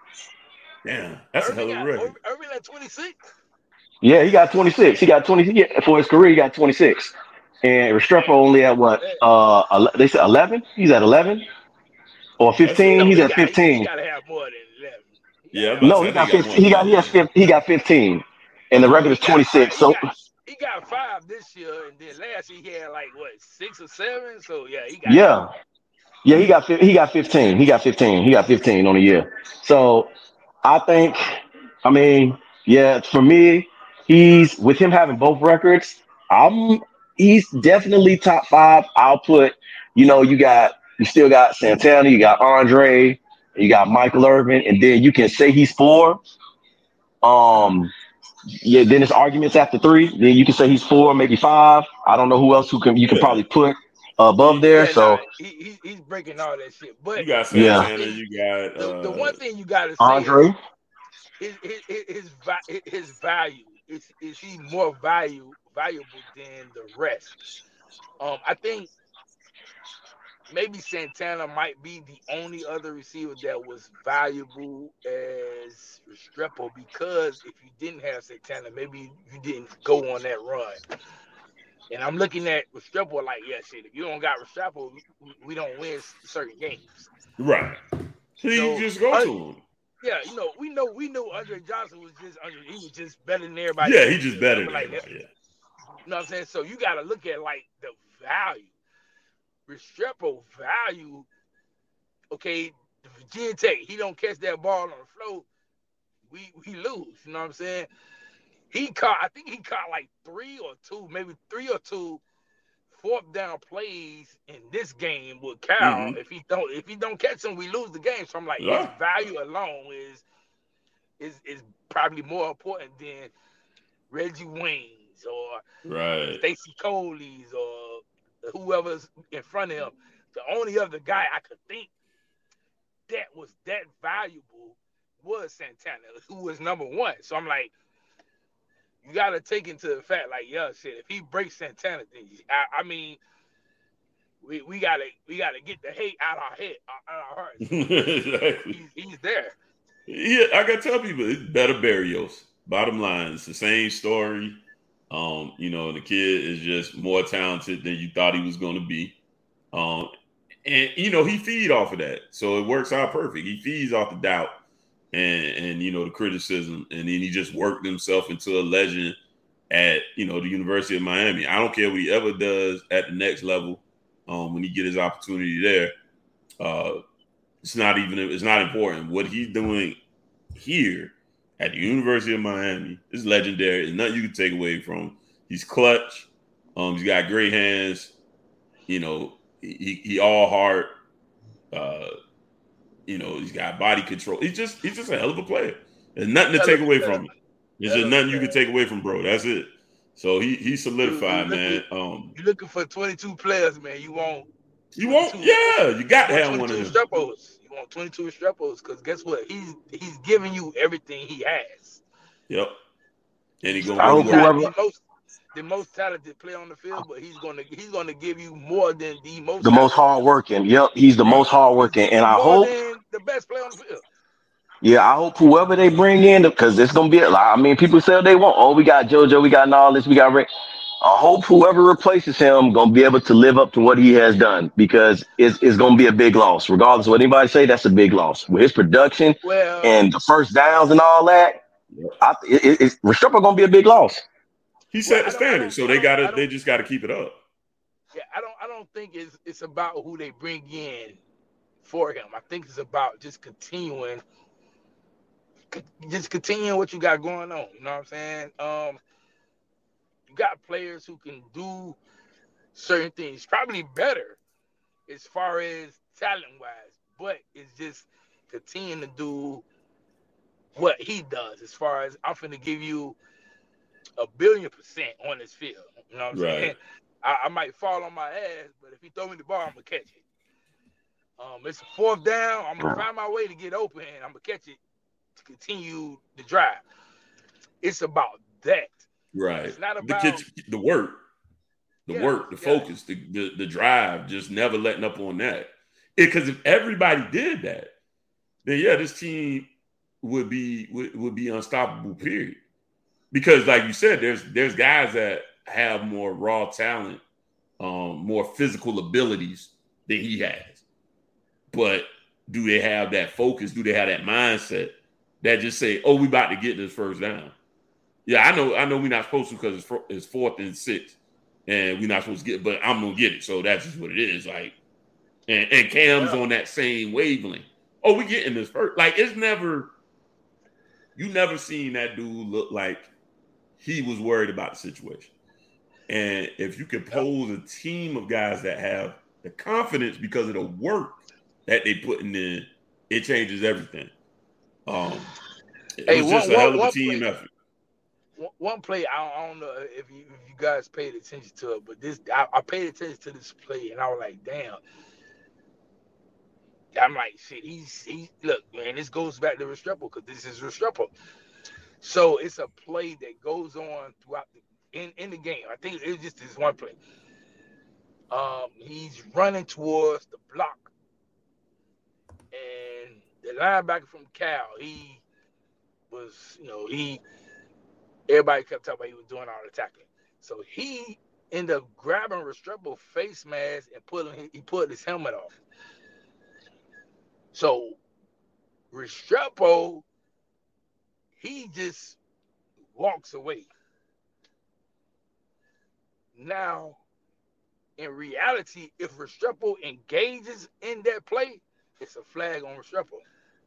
Damn, that's a hell of a record. Irvin at 26. Yeah, he got 26. He got 20. Yeah, for his career, he got 26. And Restrepo only at what? They said 11. He's at 11 or 15. He's at 15. He gotta have more than 11. Yeah, no, he got 15. He got 15, and the record is 26. So he got 5 this year, and then last year he had like what 6 or 7. So yeah, he got he got 15. He got 15 on the year. So I think, I mean, yeah, for me, he's with him having both records. He's definitely top 5. I'll put, you still got Santana, you got Andre, you got Michael Irvin, and then you can say he's 4. Then it's arguments after 3. Then you can say he's 4, maybe 5. I don't know who else you can probably put above there. So he's breaking all that shit. But you got Santana, you got the one thing you got to say, Andre, his value is he more valuable than the rest? I think maybe Santana might be the only other receiver that was valuable as Restrepo, because if you didn't have Santana, maybe you didn't go on that run. And I'm looking at Restrepo like, yeah, shit, if you don't got Restrepo, we don't win certain games. Right. So you just go to him. Yeah, we know Andre Johnson was just better than everybody. Yeah, he's just better than everybody. Yeah. You know what I'm saying? So you got to look at like the value. Restrepo value. Okay, Virginia Tech, he don't catch that ball on the floor, we lose. You know what I'm saying? I think he caught like 3 or 2 4th down plays in this game with Cal. If he don't catch them, we lose the game. So I'm like, his value alone is probably more important than Reggie Wayne's or Stacy Coley's or whoever's in front of him. The only other guy I could think that was that valuable was Santana, who was number 1. So I'm like, you got to take into the fact, like, yeah, shit, if he breaks Santana, then I mean, we gotta get the hate out our head, out our hearts. Exactly. He's there. Yeah, I gotta tell people, it's better Berrios. Bottom line, it's the same story. The kid is just more talented than you thought he was going to be. And he feed off of that, so it works out perfect. He feeds off the doubt and the criticism, and then he just worked himself into a legend at the University of Miami. I don't care what he ever does at the next level when he get his opportunity there. It's not important. What he's doing here at the University of Miami is legendary. There's nothing you can take away from him. He's clutch. He's got great hands. He all heart. He's got body control. He's just a hell of a player. There's nothing to take away from him. There's just nothing you can take away from bro. That's it. So he solidified, man. You're looking for 22 players, man. You want? Yeah, you got to have one of them. You want 22 Restrepos, because guess what? He's giving you everything he has. Yep. And he's going to the most talented player on the field, but he's gonna give you more than the most hardworking. Yep, he's the most hardworking, and I hope the best player on the field. Yeah, I hope whoever they bring in, because it's gonna be a lot. I mean, people say they want. Oh, we got JoJo, we got Knowledge, we got Rick. I hope whoever replaces him gonna be able to live up to what he has done because it's gonna be a big loss. Regardless of what anybody say, that's a big loss. With his production Well, and the first downs and all that, Restrepo gonna be a big loss. He well, set the standard, so they just gotta keep it up. Yeah, I don't think it's about who they bring in for him. I think it's about just continuing what you got going on. You know what I'm saying? You got players who can do certain things, probably better as far as talent wise, but it's just continuing to do what he does. As far as I'm finna give you 1,000,000,000% on this field. You know what I'm Right. saying? I might fall on my ass, but if he throw me the ball, I'm gonna catch it. It's a fourth down. I'm gonna find my way to get open. I'm gonna catch it to continue the drive. It's about that. Right. It's not the about work, the yeah. focus, the drive, just never letting up on that. Because if everybody did that, then yeah, this team would be unstoppable. Period. Because like you said, there's guys that have more raw talent, more physical abilities than he has. But do they have that focus? Do they have that mindset that just say, "Oh, we about to get this first down"? Yeah, I know we're not supposed to because it's 4th and 6, and we're not supposed to get. But I'm gonna get it, so that's just what it is. Like, and Cam's on that same wavelength. Oh, we getting this first. Like, you never seen that dude look like he was worried about the situation. And if you can pose a team of guys that have the confidence because of the work that they putting in, it changes everything. It was just a hell of a team effort. One play, I don't know if you guys paid attention to it, but I paid attention to this play and I was like, damn. I'm like, shit, he look, man, this goes back to Restrepo because this is Restrepo. So it's a play that goes on throughout in the game. I think it was just this one play. He's running towards the block, and the linebacker from Cal, he was, everybody kept talking about he was doing all the tackling. So he ended up grabbing Restrepo face mask and he put his helmet off. So Restrepo, he just walks away. Now, in reality, if Restrepo engages in that play, it's a flag on Restrepo.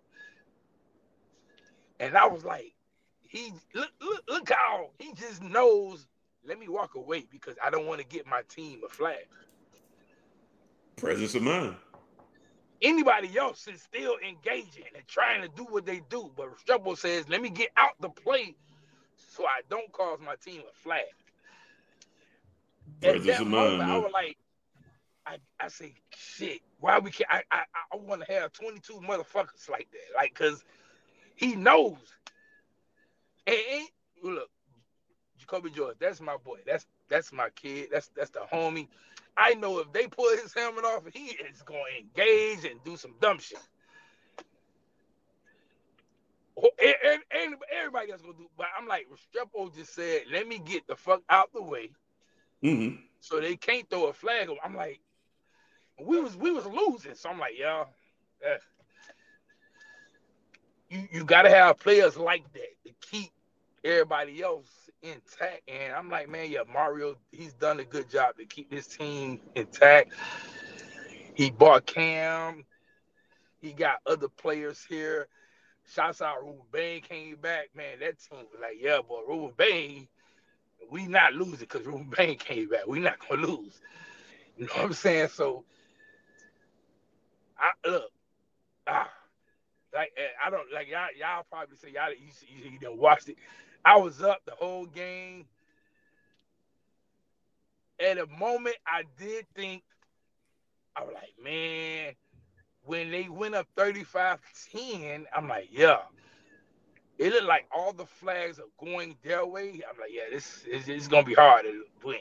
And I was like, look how he just knows, let me walk away because I don't want to get my team a flag. Presence of mind. Anybody else is still engaging and trying to do what they do, but Restrepo says, let me get out the play so I don't cause my team a flag. At that moment, I was like, I say, shit, why we can't? I want to have 22 motherfuckers like that, like, cause he knows. And look, Jacoby George, that's my boy. That's my kid. That's the homie. I know if they pull his helmet off, he is going to engage and do some dumb shit. And everybody else gonna do, but I'm like, Restrepo just said, let me get the fuck out the way, so they can't throw a flag. I'm like, we was losing, so I'm like, you gotta have players like that to keep everybody else intact. And I'm like, man, Mario, he's done a good job to keep this team intact. He bought Cam. He got other players here. Shouts out Ruben Bain came back. Man, that team was like, yeah, boy, Ruben Bain, we not losing because Ruben Bain came back. We not going to lose. You know what I'm saying? So, I don't, like, y'all probably say, you done watched it. I was up the whole game. At a moment, I did think, I was like, man, when they went up 35-10, I'm like, yeah. It looked like all the flags are going their way. I'm like, yeah, this is going to be hard to win.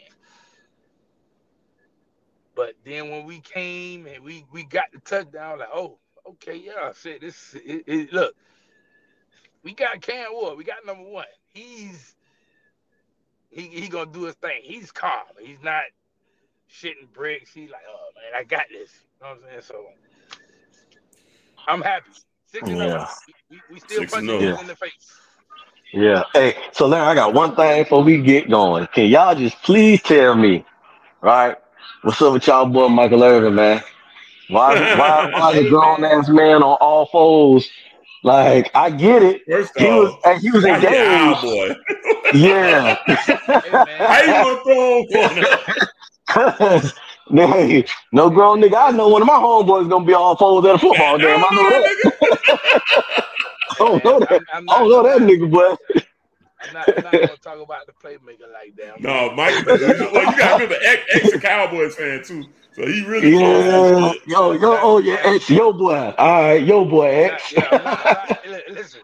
But then when we came and we got the touchdown, like, oh, okay, yeah, I said this. Look, we got Cam Ward. We got number one. He's he gonna do his thing. He's calm. He's not shitting bricks. He's like, oh man, I got this. You know what I'm saying? So I'm happy. 6-0. Yeah. We still 6-0. punching niggas in the face. Yeah. Hey, so Larry, I got one thing before we get going. Can y'all just please tell me, right? What's up with y'all boy Michael Irvin, man? Why is a Hey grown man. ass man on all fours? Like, I get it. First He was off, he was why he our engaged. boy? Yeah. Hey man. How you gonna throw him on us? Cause no grown nigga. I know one of my homeboys gonna be on fours at a football game. I know that. I Hey don't know man. that. I don't know that nigga, boy. I'm not gonna talk about the playmaker like that. No, Mike. Well, you gotta remember, ex a Cowboys fan too, so he really close to Yeah, shit. oh yeah, X, yo boy. All right, yo boy, X. I'm not listen.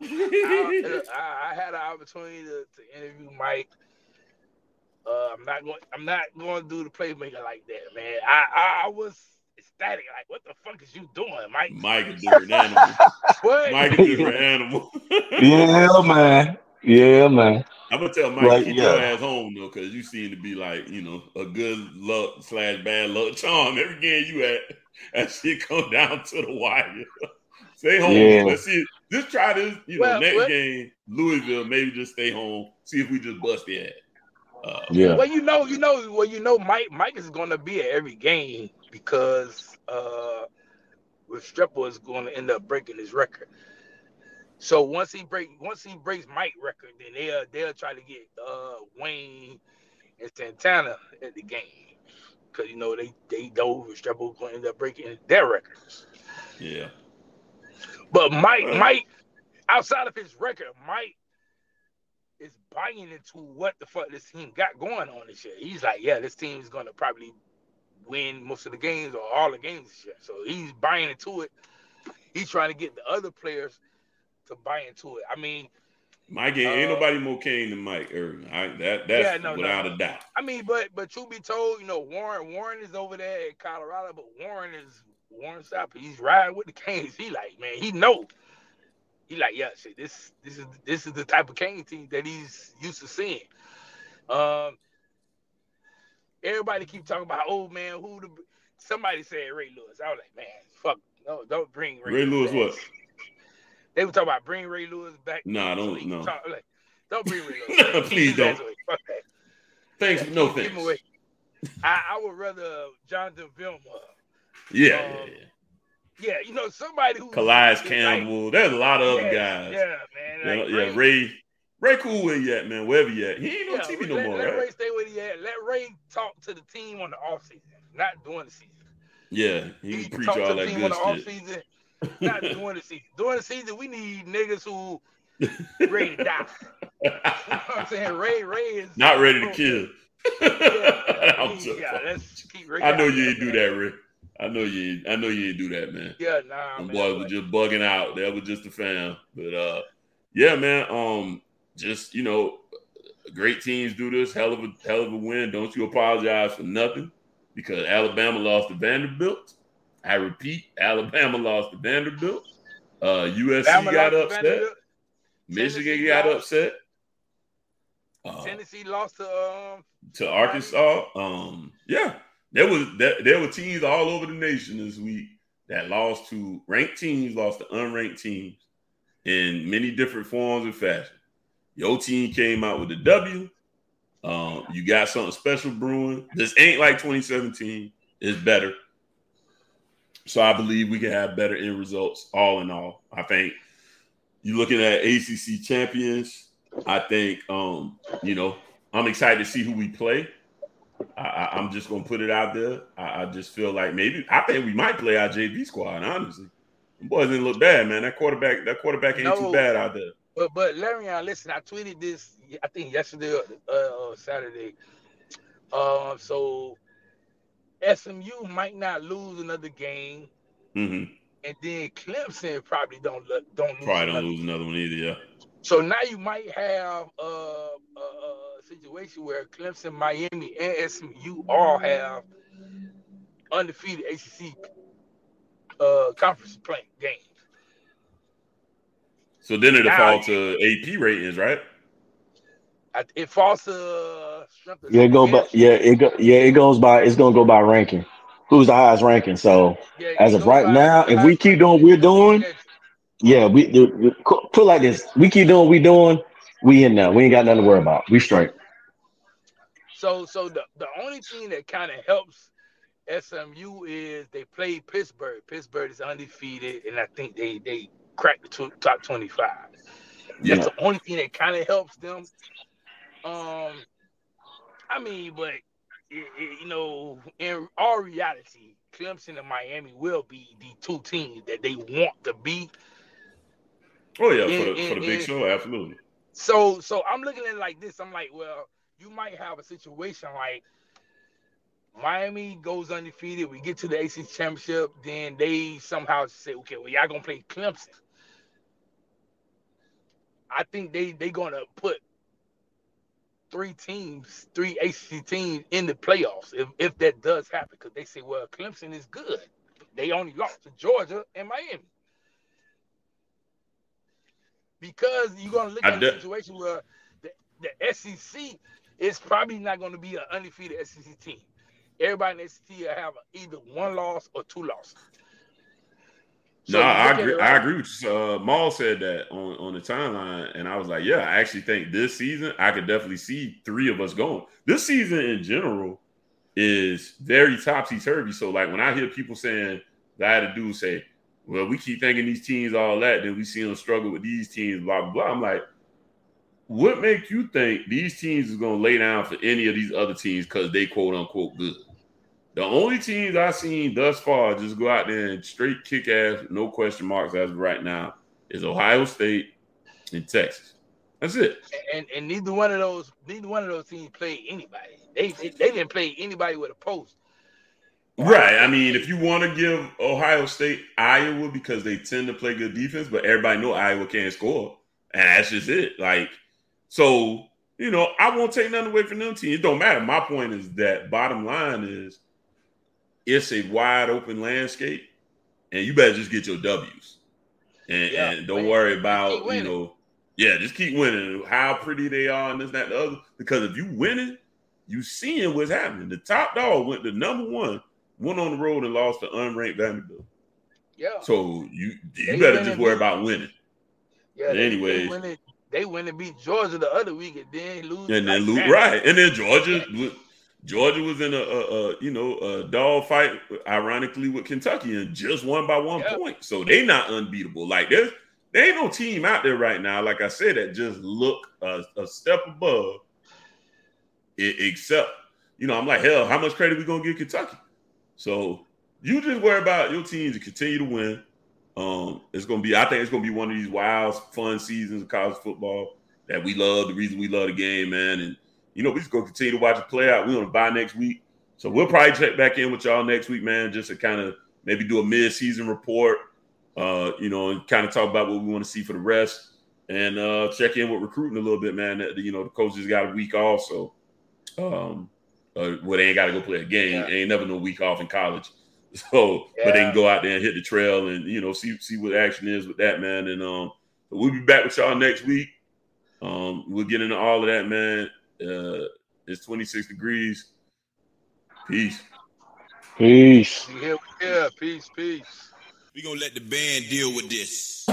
I had an opportunity to interview Mike. I'm not going to do the playmaker like that, man. I was ecstatic. Like, what the fuck is you doing, Mike? Mike a different animal. What? Mike a different animal. Yeah, man. I'm gonna tell Mike Like, keep your ass home though, because you seem to be like, a good luck / bad luck charm every game you at. That shit come down to the wire. Stay home. Yeah. Let's see. Just try this. Next game, Louisville. Maybe just stay home. See if we just bust the ass. Yeah. Well, Mike is gonna be at every game because Restrepo is going to end up breaking his record. So once he breaks Mike's record, then they'll try to get Wayne and Santana at the game because they know Restrepo going to end up breaking their records. Yeah. But Mike, outside of his record, Mike is buying into what the fuck this team got going on this year. He's like, yeah, this team is going to probably win most of the games or all the games this year. So he's buying into it. He's trying to get the other players to buy into it. I mean, Mike ain't nobody more king than Mike Irvin. That's without a doubt. I mean, but truth be told, Warren is over there in Colorado, but Warren Sapp. He's riding with the Canes. He like, man, he know. He like, yeah, shit. This is the type of Cane team that he's used to seeing. Everybody keep talking about, oh man, somebody said Ray Lewis. I was like, man, fuck, no, don't bring Ray Lewis. Ray Lewis what? They were talking about bring Ray Lewis back. Nah, don't don't bring Ray Lewis. Please don't. Thanks, no thanks. Give him away. I would rather Jonathan Vilma. Yeah. Somebody who Calais Campbell. There's a lot of other guys. Yeah, man. Ray cool where you at, man. Wherever you at. He ain't on TV no more, let right? Ray stay where he at. Let Ray talk to the team on the offseason, not during the season. Yeah, he preach all that good shit. Not during the season. During the season, we need niggas who ready to die. You know what I'm saying? Ray is not ready to kill. Let's keep Ray. I know you ain't do that, Ray. I know you ain't do that, man. Yeah, nah. Them boys were just bugging out. That was just a fan. But yeah, man. Just great teams do this. Hell of a win. Don't you apologize for nothing, because Alabama lost to Vanderbilt. I repeat, Alabama lost to Vanderbilt. USC got upset. Michigan got upset. Tennessee lost to Arkansas. Yeah, there were teams all over the nation this week that lost to ranked teams, lost to unranked teams in many different forms and fashion. Your team came out with a W. You got something special brewing. This ain't like 2017. It's better. So I believe we can have better end results all in all. I think you're looking at ACC champions. I think, I'm excited to see who we play. I'm just going to put it out there. I just feel like I think we might play our JV squad, honestly. The boys didn't look bad, man. That quarterback ain't too bad out there. But Larry, listen, I tweeted this, I think yesterday or Saturday. So SMU might not lose another game, and then Clemson probably don't lose another one either. Yeah. So now you might have a situation where Clemson, Miami, and SMU all have undefeated ACC conference playing games. So then it'll fall to AP ratings, right? It falls to strength of Yeah, it go by. Yeah, it goes by. It's gonna go by ranking. Who's the highest ranking? So Yeah, as it of goes right by now, who's the if we highest keep ranking doing what and we're strength of doing, schedule. yeah, put it like this. We keep doing what we doing. We in there. We ain't got nothing to worry about. We straight. So the only thing that kind of helps SMU is they played Pittsburgh. Pittsburgh is undefeated, and I think they cracked the top 25. That's Yeah. the only thing that kind of helps them. I mean, but in all reality, Clemson and Miami will be the two teams that they want to be. Oh yeah, for the big show, absolutely. So I'm looking at it like this. I'm like, well, you might have a situation like Miami goes undefeated. We get to the ACC championship, then they somehow say, okay, well, y'all gonna play Clemson. I think they gonna put three ACC teams in the playoffs if that does happen, because they say, well, Clemson is good. They only lost to Georgia and Miami. Because you're gonna look at a situation where the SEC is probably not going to be an undefeated SEC team. Everybody in the SEC will have either one loss or two losses. So no, I agree. I agree with you. Maul said that on the timeline, and I was like, yeah, I actually think this season I could definitely see three of us going. This season in general is very topsy-turvy. So like when I hear people saying that I had a dude say, well, we keep thinking these teams all that, then we see them struggle with these teams, blah, blah, blah. I'm like, what makes you think these teams is going to lay down for any of these other teams because they quote-unquote good? The only teams I've seen thus far just go out there and straight kick ass, no question marks as of right now, is Ohio State and Texas. That's it. And neither one of those teams played anybody. They didn't play anybody with a post. Right. I mean, if you want to give Ohio State Iowa because they tend to play good defense, but everybody know Iowa can't score. And that's just it. Like, so, I won't take nothing away from them teams. It don't matter. My point is that bottom line is it's a wide open landscape, and you better just get your W's. And don't worry about, just keep winning. How pretty they are and this, that, the other. Because if you winning, you seeing what's happening. The top dog went to number one, went on the road and lost to unranked Vanderbilt. Yeah. So you better just worry about winning. Yeah. Anyways. They went and beat Georgia the other week and then lose. And then lose, right. And then Georgia was in a dog fight, ironically, with Kentucky and just won by 1 point. So they not unbeatable. Like there ain't no team out there right now, like I said, that just look a step above it, except, I'm like, hell, how much credit we gonna give Kentucky? So you just worry about your teams to continue to win. I think it's gonna be one of these wild, fun seasons of college football that we love. The reason we love the game, man, and we just gonna continue to watch it play out. We're gonna bye next week, so we'll probably check back in with y'all next week, man, just to kind of maybe do a mid-season report, and kind of talk about what we want to see for the rest, and check in with recruiting a little bit, man. The coaches got a week off, so they ain't got to go play a game. Yeah. Ain't never no week off in college. So, but they can go out there and hit the trail and, see what action is with that, man. And we'll be back with y'all next week. We'll get into all of that, man. It's 26 degrees. Peace. Peace. Yeah, peace. We're going to let the band deal with this.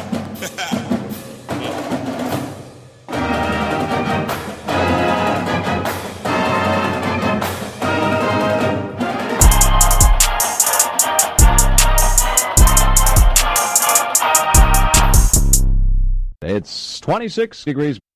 It's 26 degrees.